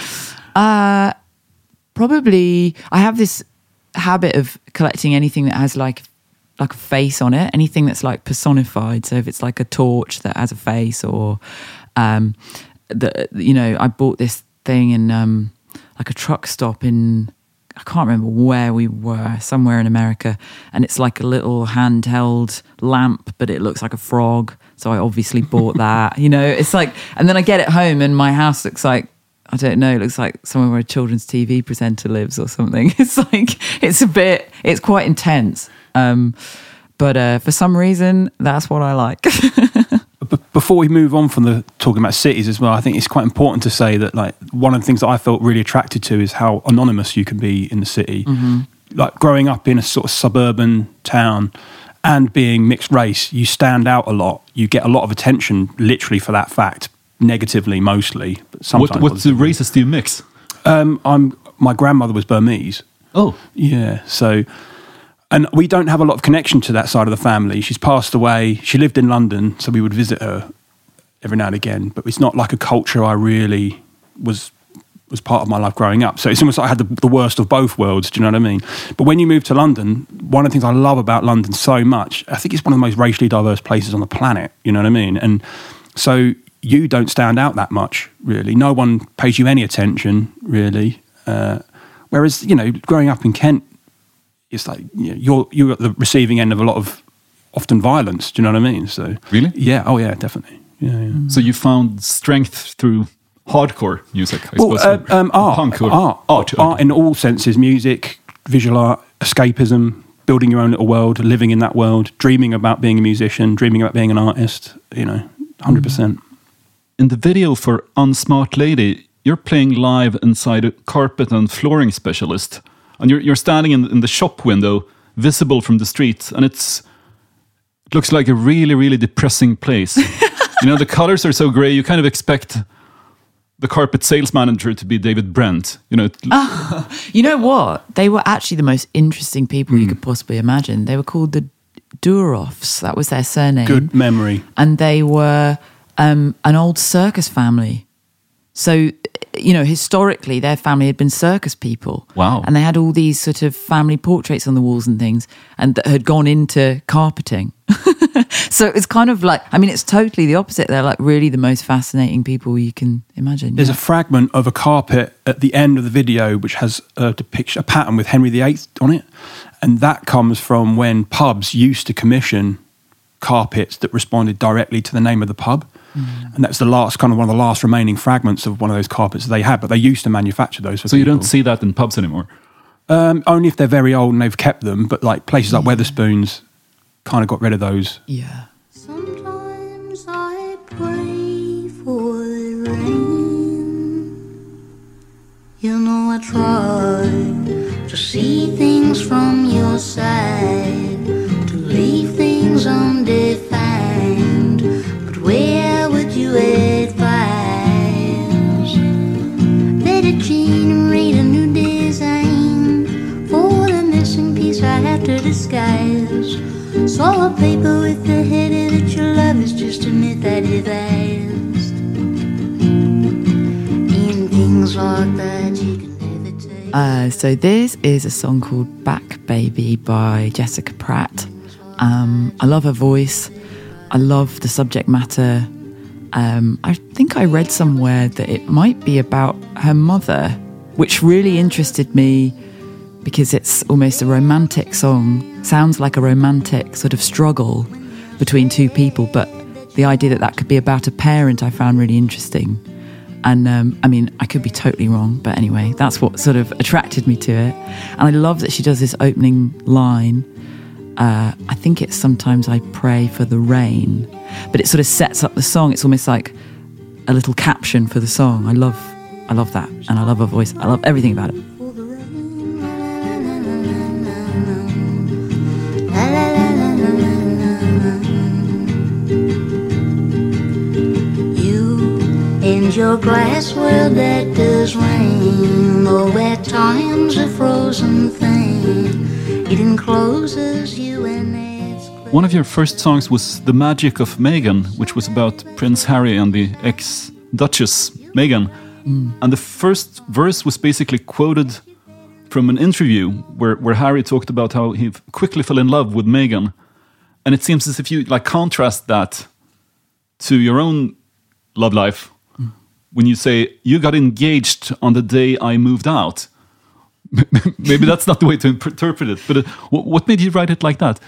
Probably, I have this habit of collecting anything that has like a face on it, anything that's like personified. So if it's like a torch that has a face, or I bought this thing in like a truck stop in I can't remember where we were, somewhere in America, and it's like a little handheld lamp, but it looks like a frog. So I obviously bought that. It's like, and then I get it home and my house looks like, I don't know, it looks like somewhere where a children's TV presenter lives or something. It's like, it's quite intense. But for some reason, that's what I like. But before we move on from talking about cities as well, I think it's quite important to say that like one of the things that I felt really attracted to is how anonymous you can be in the city. Mm-hmm. Like growing up in a sort of suburban town and being mixed race, you stand out a lot. You get a lot of attention literally for that fact, negatively mostly. But sometimes what races do you mix? My grandmother was Burmese. Oh. Yeah, so... And we don't have a lot of connection to that side of the family. She's passed away. She lived in London, so we would visit her every now and again. But it's not like a culture I really was part of my life growing up. So it's almost like I had the worst of both worlds, do you know what I mean? But when you move to London, one of the things I love about London so much, I think it's one of the most racially diverse places on the planet, you know what I mean? And so you don't stand out that much, really. No one pays you any attention, really. Whereas, growing up in Kent, it's like you're at the receiving end of a lot of often violence. Do you know what I mean? So really, yeah, oh yeah, definitely, yeah. So you found strength through hardcore music, I suppose. Art in all senses: music, visual art, escapism, building your own little world, living in that world, dreaming about being a musician, dreaming about being an artist. 100%. In the video for Unsmart Lady, you're playing live inside a carpet and flooring specialist. And you're standing in the shop window, visible from the street, and it looks like a really, really depressing place. The colors are so grey, you kind of expect the carpet sales manager to be David Brent. You know what? They were actually the most interesting people you could possibly imagine. They were called the Duroffs. That was their surname. Good memory. And they were an old circus family. So, historically, their family had been circus people. Wow. And they had all these sort of family portraits on the walls and things, and that had gone into carpeting. So it's kind of like, it's totally the opposite. They're like really the most fascinating people you can imagine. There's a fragment of a carpet at the end of the video which has a pattern with Henry VIII on it. And that comes from when pubs used to commission carpets that responded directly to the name of the pub. And that's one of the last remaining fragments of one of those carpets they had, but they used to manufacture those for So people. You don't see that in pubs anymore? Only if they're very old and they've kept them, but like places like Wetherspoons kind of got rid of those. Yeah. Sometimes I pray for the rain. I try to see things from your side, to leave things undefined. But where would you advise that I generate a new design for the missing piece I have to disguise? So a paper with the header that your love is just a myth I devised. In things like that you can never take. So this is a song called Back Baby by Jessica Pratt. I love her voice. I love the subject matter. I think I read somewhere that it might be about her mother, which really interested me because it's almost a romantic song. Sounds like a romantic sort of struggle between two people, but the idea that that could be about a parent I found really interesting. And I mean, I could be totally wrong, but anyway, that's what sort of attracted me to it. And I love that she does this opening line. I think it's sometimes I pray for the rain, but it sort of sets up the song. It's almost like a little caption for the song. I love that, and I love her voice. I love everything about it. In your glass world that does rain, though at times a frozen thing, it encloses you in its clear. One of your first songs was The Magic of Meghan, which was about Prince Harry and the ex-Duchess Meghan. And the first verse was basically quoted from an interview where Harry talked about how he quickly fell in love with Meghan. And it seems as if you contrast that to your own love life. When you say, you got engaged on the day I moved out, Maybe that's not the way to interpret it, but what made you write it like that?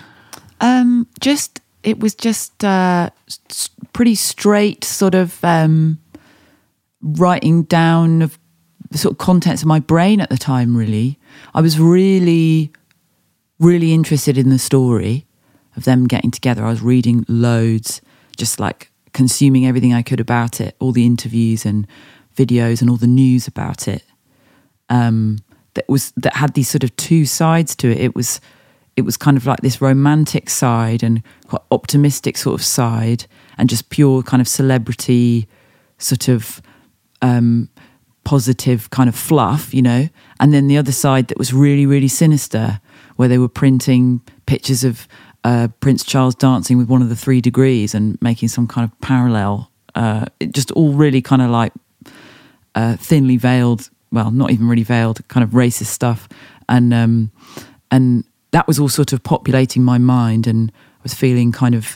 It was just pretty straight sort of writing down of the sort of contents of my brain at the time, really. I was really, really interested in the story of them getting together. I was reading loads, just like consuming everything I could about it, all the interviews and videos and all the news about it. That had these sort of two sides to it. It was kind of like this romantic side and quite optimistic sort of side, and just pure kind of celebrity sort of positive kind of fluff, you know. And then the other side that was really, really sinister, where they were printing pictures of Prince Charles dancing with one of the 3 degrees and making some kind of parallel. It just all really kind of like thinly veiled, well, not even really veiled, kind of racist stuff. And that was all sort of populating my mind, and I was feeling kind of,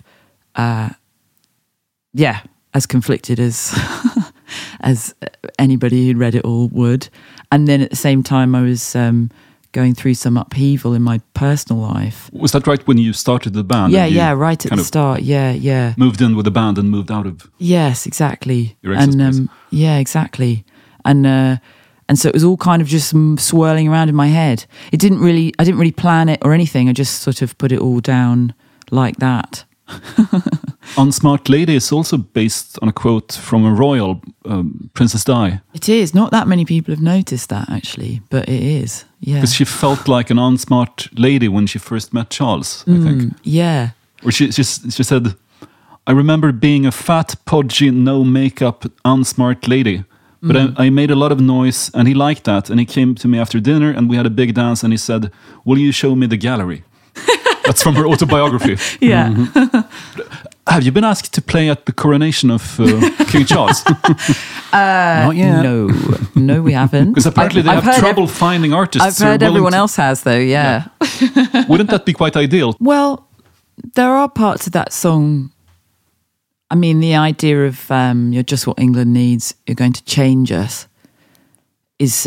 as conflicted as as anybody who'd read it all would. And then at the same time, I was going through some upheaval in my personal life. Was that right when you started the band? Yeah, right at the start. Yeah. Moved in with the band and moved out of. Yes, exactly. Your ex's place. Yeah, exactly. And so it was all kind of just swirling around in my head. I didn't really plan it or anything. I just sort of put it all down like that. Unsmart Lady is also based on a quote from a royal, Princess Di. It is. Not that many people have noticed that, actually, but it is. Yeah. Because she felt like an unsmart lady when she first met Charles, I think. Yeah. Or she said, I remember being a fat, podgy, no makeup, unsmart lady. But I made a lot of noise, and he liked that. And he came to me after dinner, and we had a big dance, and he said, will you show me the gallery? That's from her autobiography. Yeah. Have you been asked to play at the coronation of King Charles? Not yet. No, we haven't. Because apparently they have trouble finding artists. I've heard everyone else has, though, yeah. Wouldn't that be quite ideal? Well, there are parts of that song. I mean, the idea of you're just what England needs, you're going to change us, is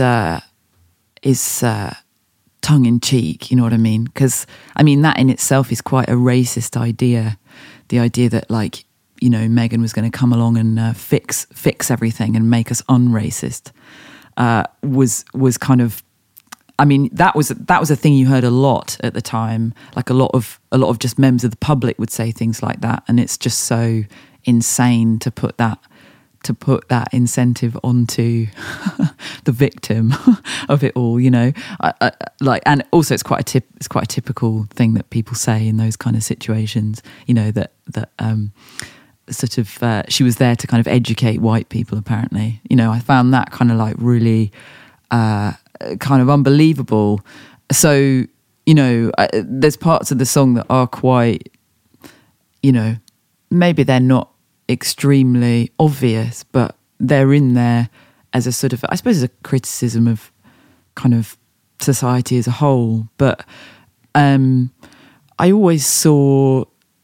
tongue-in-cheek, you know what I mean? Because, I mean, that in itself is quite a racist idea. The idea that, like, you know, Meghan was going to come along and fix everything and make us unracist was kind of, I mean, that was a thing you heard a lot at the time. Like a lot of just members of the public would say things like that, and it's just so insane to put that incentive onto the victim of it all, you know. And also it's quite a typical thing that people say in those kind of situations, you know, that sort of she was there to kind of educate white people, apparently. You know, I found that kind of like really kind of unbelievable. So, you know, there's parts of the song that are quite, you know, maybe they're not extremely obvious, but they're in there as a sort of, I suppose, as a criticism of kind of society as a whole. But I always saw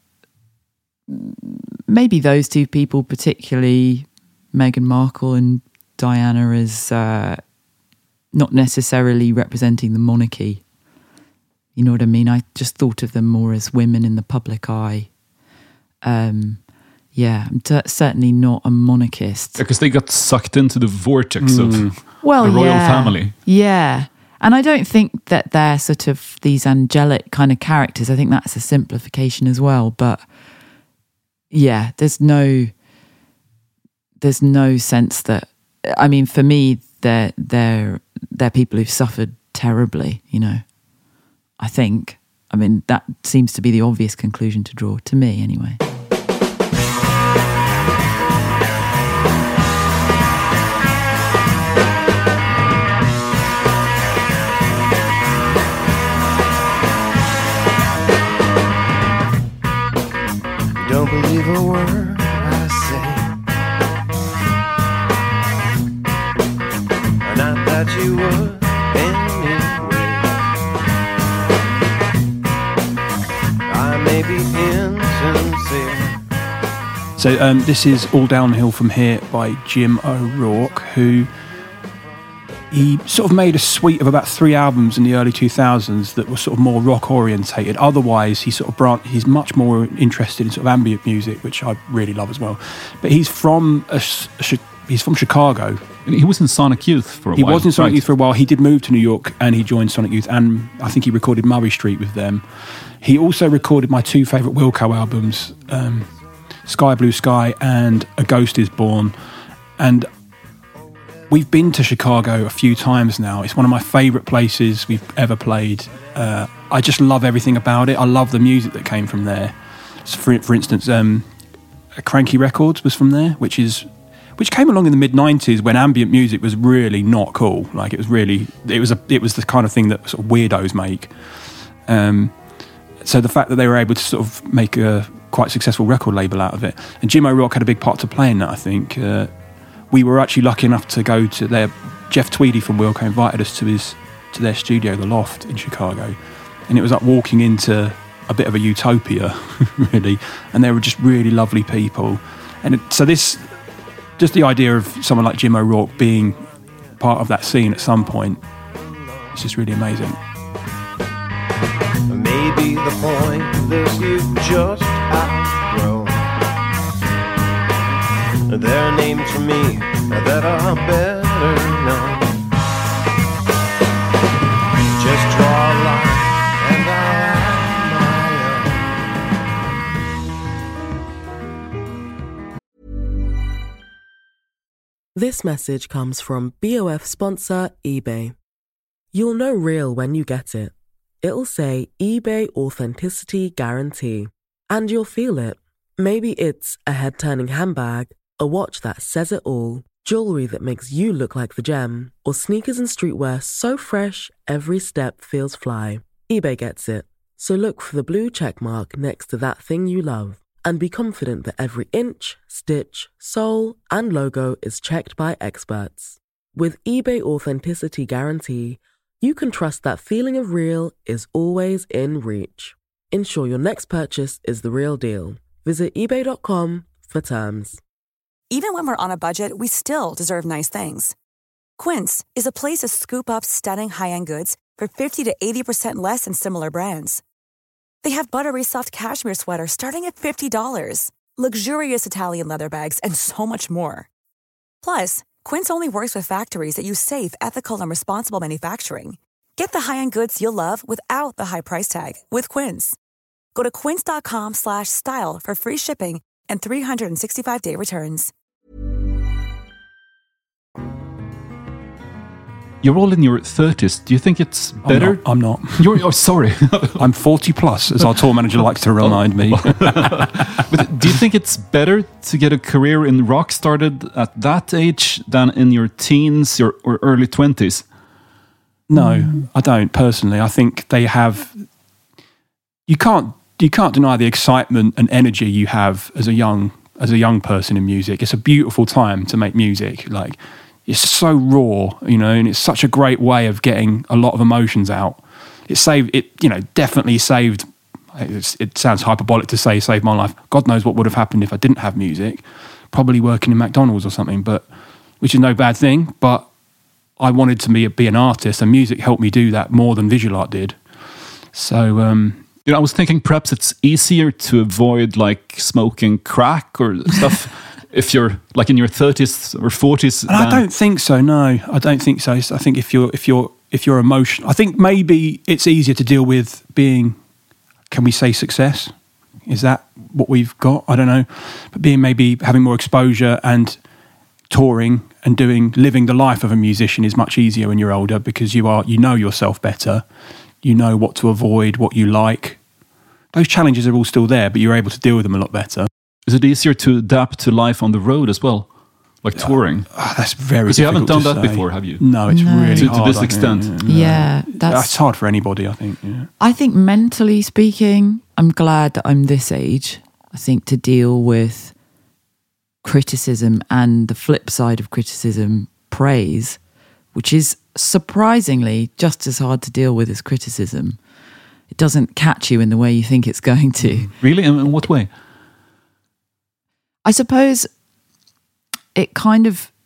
maybe those two people, particularly Meghan Markle and Diana, as not necessarily representing the monarchy. You know what I mean? I just thought of them more as women in the public eye. Yeah, I'm certainly not a monarchist. Because they got sucked into the vortex of the royal family. Yeah. And I don't think that they're sort of these angelic kind of characters. I think that's a simplification as well. But yeah, there's no sense that, I mean, for me, they're people who've suffered terribly, you know, I think. I mean, that seems to be the obvious conclusion to draw, to me anyway. Don't believe a word I say. Not that you would anyway. I may be insincere. So this is All Downhill From Here by Jim O'Rourke, who he sort of made a suite of about 3 albums in the early 2000s that were sort of more rock orientated. Otherwise, he's much more interested in sort of ambient music, which I really love as well. But he's from Chicago. He was in Sonic Youth for a while. He was in Sonic Youth for a while. He did move to New York and he joined Sonic Youth, and I think he recorded Murray Street with them. He also recorded my 2 favourite Wilco albums, Sky Blue Sky and A Ghost Is Born. And we've been to Chicago a few times now. It's one of my favourite places we've ever played. I just love everything about it. I love the music that came from there. So for instance, Cranky Records was from there, which came along in the mid-90s when ambient music was really not cool. Like it was the kind of thing that sort of weirdos make. So the fact that they were able to sort of make a quite successful record label out of it, and Jim O'Rourke had a big part to play in that, I think. We were actually lucky enough to go to their... Jeff Tweedy from Wilco invited us to their studio, The Loft, in Chicago. And it was like walking into a bit of a utopia, really. And they were just really lovely people. And so just the idea of someone like Jim O'Rourke being part of that scene at some point, it's just really amazing. Maybe the point that you've just outgrown. There are names for me that are better known. Just draw a line and I'll add my own. This message comes from BOF sponsor eBay. You'll know real when you get it. It'll say eBay Authenticity Guarantee. And you'll feel it. Maybe it's a head-turning handbag, a watch that says it all, jewelry that makes you look like the gem, or sneakers and streetwear so fresh every step feels fly. eBay gets it. So look for the blue check mark next to that thing you love and be confident that every inch, stitch, sole, and logo is checked by experts. With eBay Authenticity Guarantee, you can trust that feeling of real is always in reach. Ensure your next purchase is the real deal. Visit ebay.com for terms. Even when we're on a budget, we still deserve nice things. Quince is a place to scoop up stunning high-end goods for 50 to 80% less than similar brands. They have buttery soft cashmere sweaters starting at $50, luxurious Italian leather bags, and so much more. Plus, Quince only works with factories that use safe, ethical, and responsible manufacturing. Get the high-end goods you'll love without the high price tag with Quince. Go to quince.com/style for free shipping and 365-day returns. You're all in your 30s. Do you think it's better? I'm not. You're sorry. I'm 40 plus, as our tour manager likes to remind me. But do you think it's better to get a career in rock started at that age than in your teens or early 20s? No, I don't personally. I think they have... You can't deny the excitement and energy you have as a young person in music. It's a beautiful time to make music. Like, it's so raw, and it's such a great way of getting a lot of emotions out. Definitely saved. It sounds hyperbolic to say saved my life. God knows what would have happened if I didn't have music. Probably working in McDonald's or something, which is no bad thing. But I wanted to be an artist, and music helped me do that more than visual art did. So, I was thinking perhaps it's easier to avoid like smoking crack or stuff if you're like in your 30s or 40s. I don't think so. No, I don't think so. I think if you're emotional, I think maybe it's easier to deal with being, can we say success? Is that what we've got? I don't know. But maybe having more exposure and touring and living the life of a musician is much easier when you're older because you know yourself better. You know what to avoid, what you like. Those challenges are all still there, but you're able to deal with them a lot better. Is it easier to adapt to life on the road as well? Like touring? That's very difficult. Because you haven't done that say. before, have you? No, it's really hard. To this extent. Yeah. That's hard for anybody, I think. Yeah. I think mentally speaking, I'm glad that I'm this age. I think to deal with criticism and the flip side of criticism, praise, which is surprisingly just as hard to deal with as criticism. It doesn't catch you in the way you think it's going to. Really? In what way? I suppose it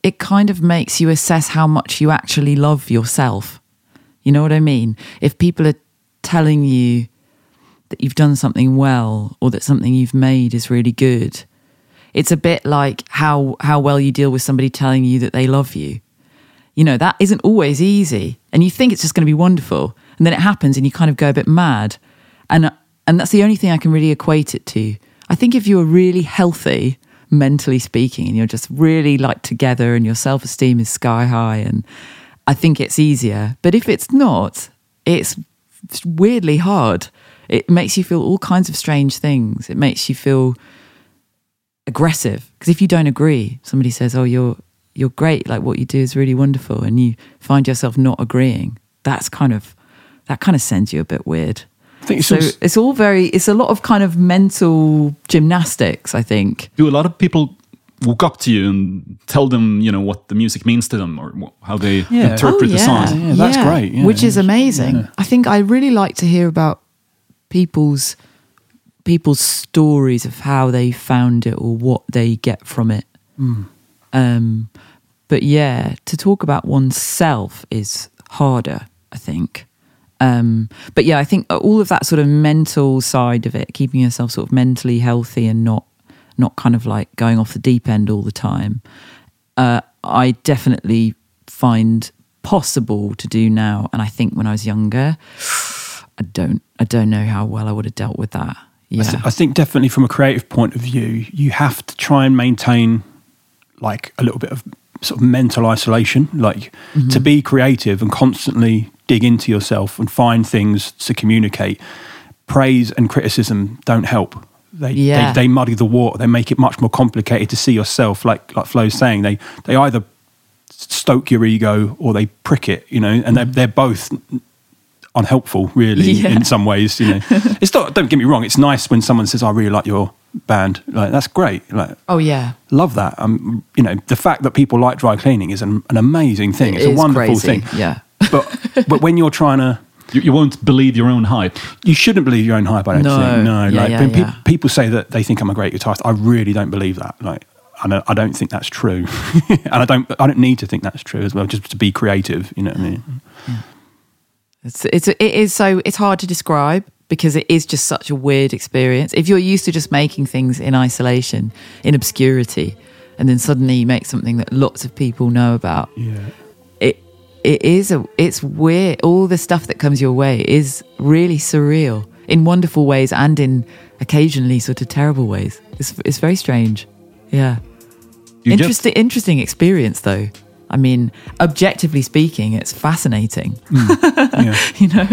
it kind of makes you assess how much you actually love yourself. You know what I mean? If people are telling you that you've done something well or that something you've made is really good, it's a bit like how well you deal with somebody telling you that they love you. You know, that isn't always easy. And you think it's just going to be wonderful. And then it happens and you kind of go a bit mad. And that's the only thing I can really equate it to. I think if you're really healthy, mentally speaking, and you're just really like together and your self-esteem is sky high, and I think it's easier. But if it's not, it's weirdly hard. It makes you feel all kinds of strange things. It makes you feel aggressive. Because if you don't agree, somebody says, oh, you're great, like what you do is really wonderful, and you find yourself not agreeing, that kind of sends you a bit weird. I think it's a lot of kind of mental gymnastics, I think. Do a lot of people walk up to you and tell them, you know, what the music means to them or how they interpret the songs? Yeah, that's great. Yeah, which is amazing. Yeah. I think I really like to hear about people's stories of how they found it or what they get from it. But yeah, to talk about oneself is harder, I think. But yeah, I think all of that sort of mental side of it, keeping yourself sort of mentally healthy and not kind of like going off the deep end all the time, I definitely find possible to do now. And I think when I was younger, I don't know how well I would have dealt with that. Yeah. I think definitely from a creative point of view, you have to try and maintain like a little bit of sort of mental isolation, like to be creative and constantly dig into yourself and find things to communicate. Praise and criticism don't help. They muddy the water. They make it much more complicated to see yourself. Like Flo's saying, they either stoke your ego or they prick it, you know, and they're both unhelpful, really, in some ways. You know, it's not. Don't get me wrong. It's nice when someone says, "I really like your band." Like that's great. Like, oh yeah, love that. You know, the fact that people like dry cleaning is an amazing thing. It's a wonderful thing. Yeah, but when you're trying to. You won't believe your own hype. You shouldn't believe your own hype, I don't think. No, when people say that they think I'm a great guitarist, I really don't believe that. Like, I don't think that's true, and I don't need to think that's true as well. Just to be creative, you know what I mean? It's hard to describe because it is just such a weird experience. If you're used to just making things in isolation, in obscurity, and then suddenly you make something that lots of people know about. Yeah. It's weird. All the stuff that comes your way is really surreal in wonderful ways and in occasionally sort of terrible ways. It's very strange. Yeah. Interesting experience though. I mean, objectively speaking, it's fascinating. You know?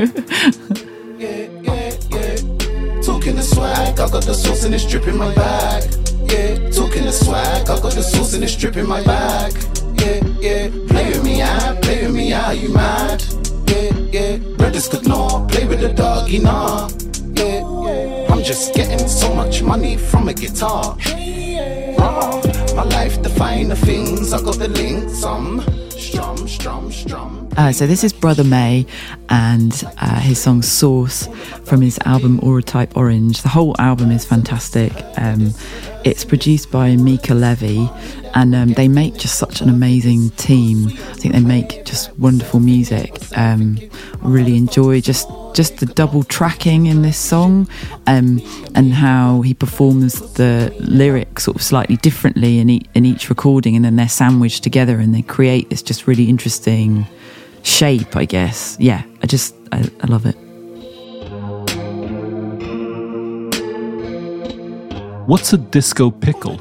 Yeah. Talking the swag, I got the sauce and it's dripping my bag. Yeah. Talking the swag, I got the sauce and it's dripping my bag. Yeah, play with me, you mad? Yeah, brothers could not play with the doggy, nah. Yeah, I'm just getting so much money from a guitar. My life define the things, I got the links, strum. So this is Brother May and his song Sauce from his album Auratype Orange. The whole album is fantastic. It's produced by Mika Levy, and they make just such an amazing team. I think they make just wonderful music. Really enjoy just the double tracking in this song, and how he performs the lyrics sort of slightly differently in each recording, and then they're sandwiched together and they create this just really interesting shape, I guess. Yeah, I love it. What's a disco pickle?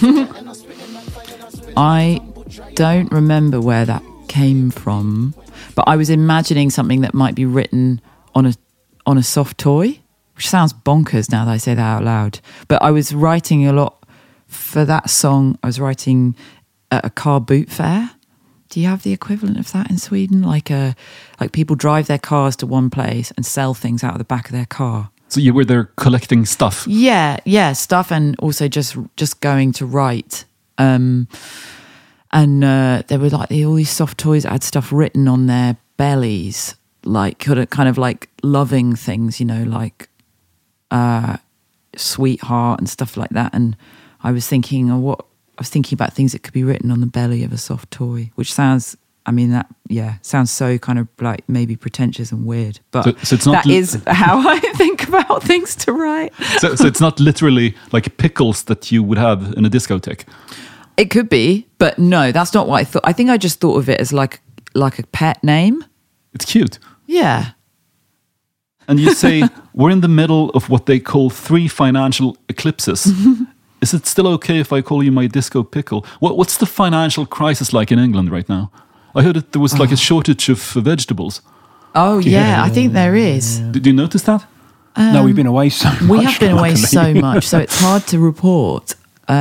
I don't remember where that came from, but I was imagining something that might be written on a soft toy, which sounds bonkers now that I say that out loud. But I was writing a lot for that song. I was writing at a car boot fair. Do you have the equivalent of that in Sweden? Like people drive their cars to one place and sell things out of the back of their car. So you were there collecting stuff? Yeah, stuff, and also just going to write. And there were like all these soft toys that had stuff written on their bellies, like kind of like loving things, you know, like sweetheart and stuff like that. And I was thinking, was thinking about things that could be written on the belly of a soft toy, which sounds, sounds so kind of like maybe pretentious and weird. But so it's not that is how I think about things to write. So it's not literally like pickles that you would have in a discotheque. It could be, but no, that's not what I thought. I think I just thought of it as like a pet name. It's cute. Yeah. And you say, we're in the middle of what they call 3 financial eclipses. Is it still okay if I call you my disco pickle? What's the financial crisis like in England right now? I heard that there was like a shortage of vegetables. Oh, yeah, I think there is. Did you notice that? No, we've been away so much. We have been away so much, so it's hard to report.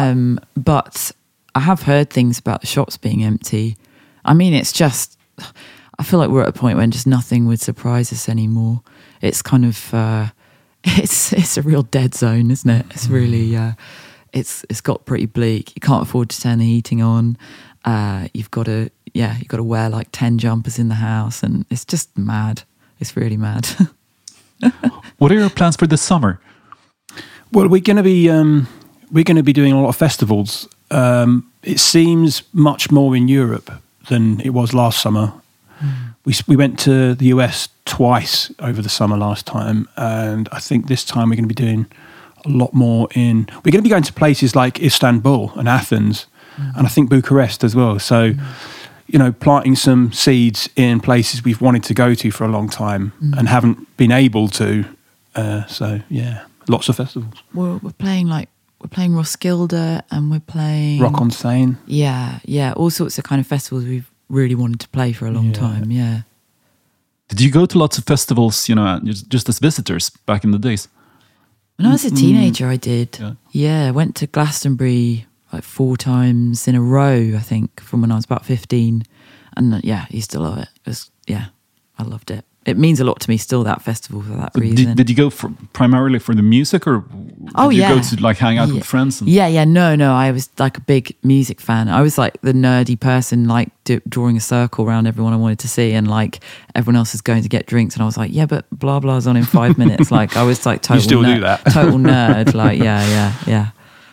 But I have heard things about the shops being empty. I mean, it's just, I feel like we're at a point when just nothing would surprise us anymore. It's kind of, it's a real dead zone, isn't it? It's really, it's got pretty bleak. You can't afford to turn the heating on. You've got to wear like 10 jumpers in the house, and it's just mad. It's really mad. What are your plans for this summer? Well, we're going to be doing a lot of festivals. It seems much more in Europe than it was last summer. We went to the US twice over the summer last time, and I think this time we're going to be doing a lot more we're going to be going to places like Istanbul and Athens, and I think Bucharest as well. So, planting some seeds in places we've wanted to go to for a long time and haven't been able to. So, yeah, lots of festivals. We're playing Roskilde, and we're playing Rock on Seine. Yeah, all sorts of kind of festivals we've really wanted to play for a long time. Yeah. Did you go to lots of festivals, just as visitors back in the days? When I was a teenager, I did. Yeah, I went to Glastonbury like 4 times in a row, I think, from when I was about 15. And I used to love it. I loved it. It means a lot to me still, that festival, for that reason. Did you go primarily for the music, or did you go to like hang out with friends? No, I was like a big music fan. I was like the nerdy person, like drawing a circle around everyone I wanted to see, and like everyone else is going to get drinks, and I was like, yeah, but blah blah's on in 5 minutes. Like I was like total you still do that. Total nerd. Like yeah.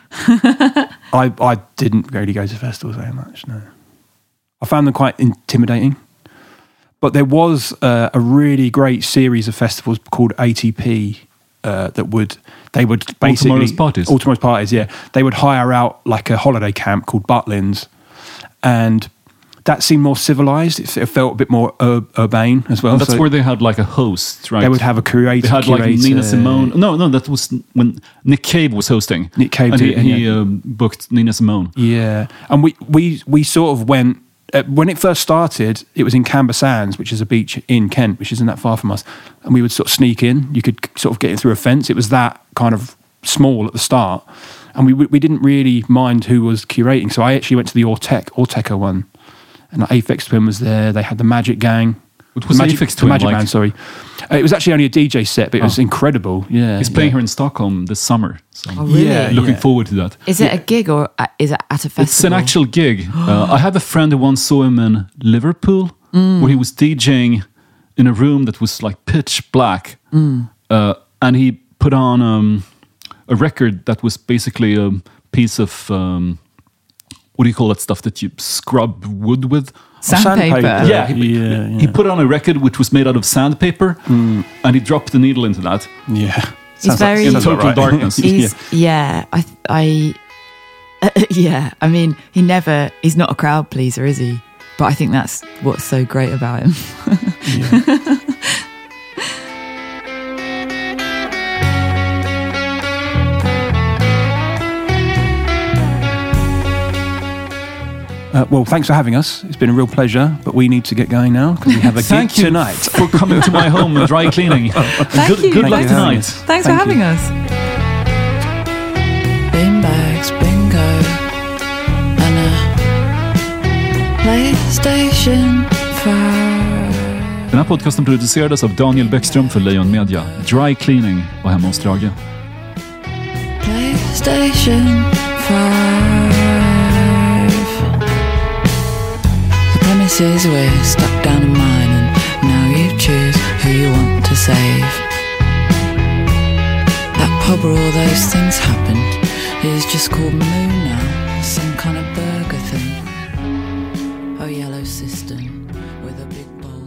I didn't really go to festivals very much. No, I found them quite intimidating. But there was a really great series of festivals called ATP they would basically All-Tomorrow's Parties. Yeah, they would hire out like a holiday camp called Butlins, and that seemed more civilized. It felt a bit more urbane as well. That's where they had like a host, right? They would have a curator. They had like Nina Simone. No, that was when Nick Cave was hosting. Nick Cave and he booked Nina Simone. Yeah, and we sort of went. When it first started, it was in Camber Sands, which is a beach in Kent, which isn't that far from us. And we would sort of sneak in. You could sort of get in through a fence. It was that kind of small at the start. And we didn't really mind who was curating. So I actually went to the Orteca one. And Aphex Twin was there. They had the Magic Gang. What was Aphex Twin? The Magic Man, sorry. It was actually only a DJ set, but it was incredible. Yeah, he's playing here in Stockholm this summer. So really? Looking forward to that. Is it a gig or is it at a festival? It's an actual gig. I have a friend who once saw him in Liverpool, where he was DJing in a room that was like pitch black, and he put on a record that was basically a piece of what do you call that stuff that you scrub wood with? Sandpaper. Yeah, he put on a record which was made out of sandpaper, and he dropped the needle into that. Yeah, he's very in total darkness. I mean, he's not a crowd pleaser, is he? But I think that's what's so great about him. Well, thanks for having us. It's been a real pleasure, but we need to get going now because we have a gig tonight. Thank you for coming to my home and dry cleaning. Good luck tonight. Thanks for having us. Beanbags, bingo, and a PlayStation 5. Den här podcasten producerades av Daniel Bäckström för Lejon Media. Dry cleaning var hemma hos Drage. PlayStation 5. Promises we're stuck down a mine, and now you choose who you want to save. That pub where all those things happened is just called Moon now. some kind of burger thing. Oh, yellow cistern with a big bowl.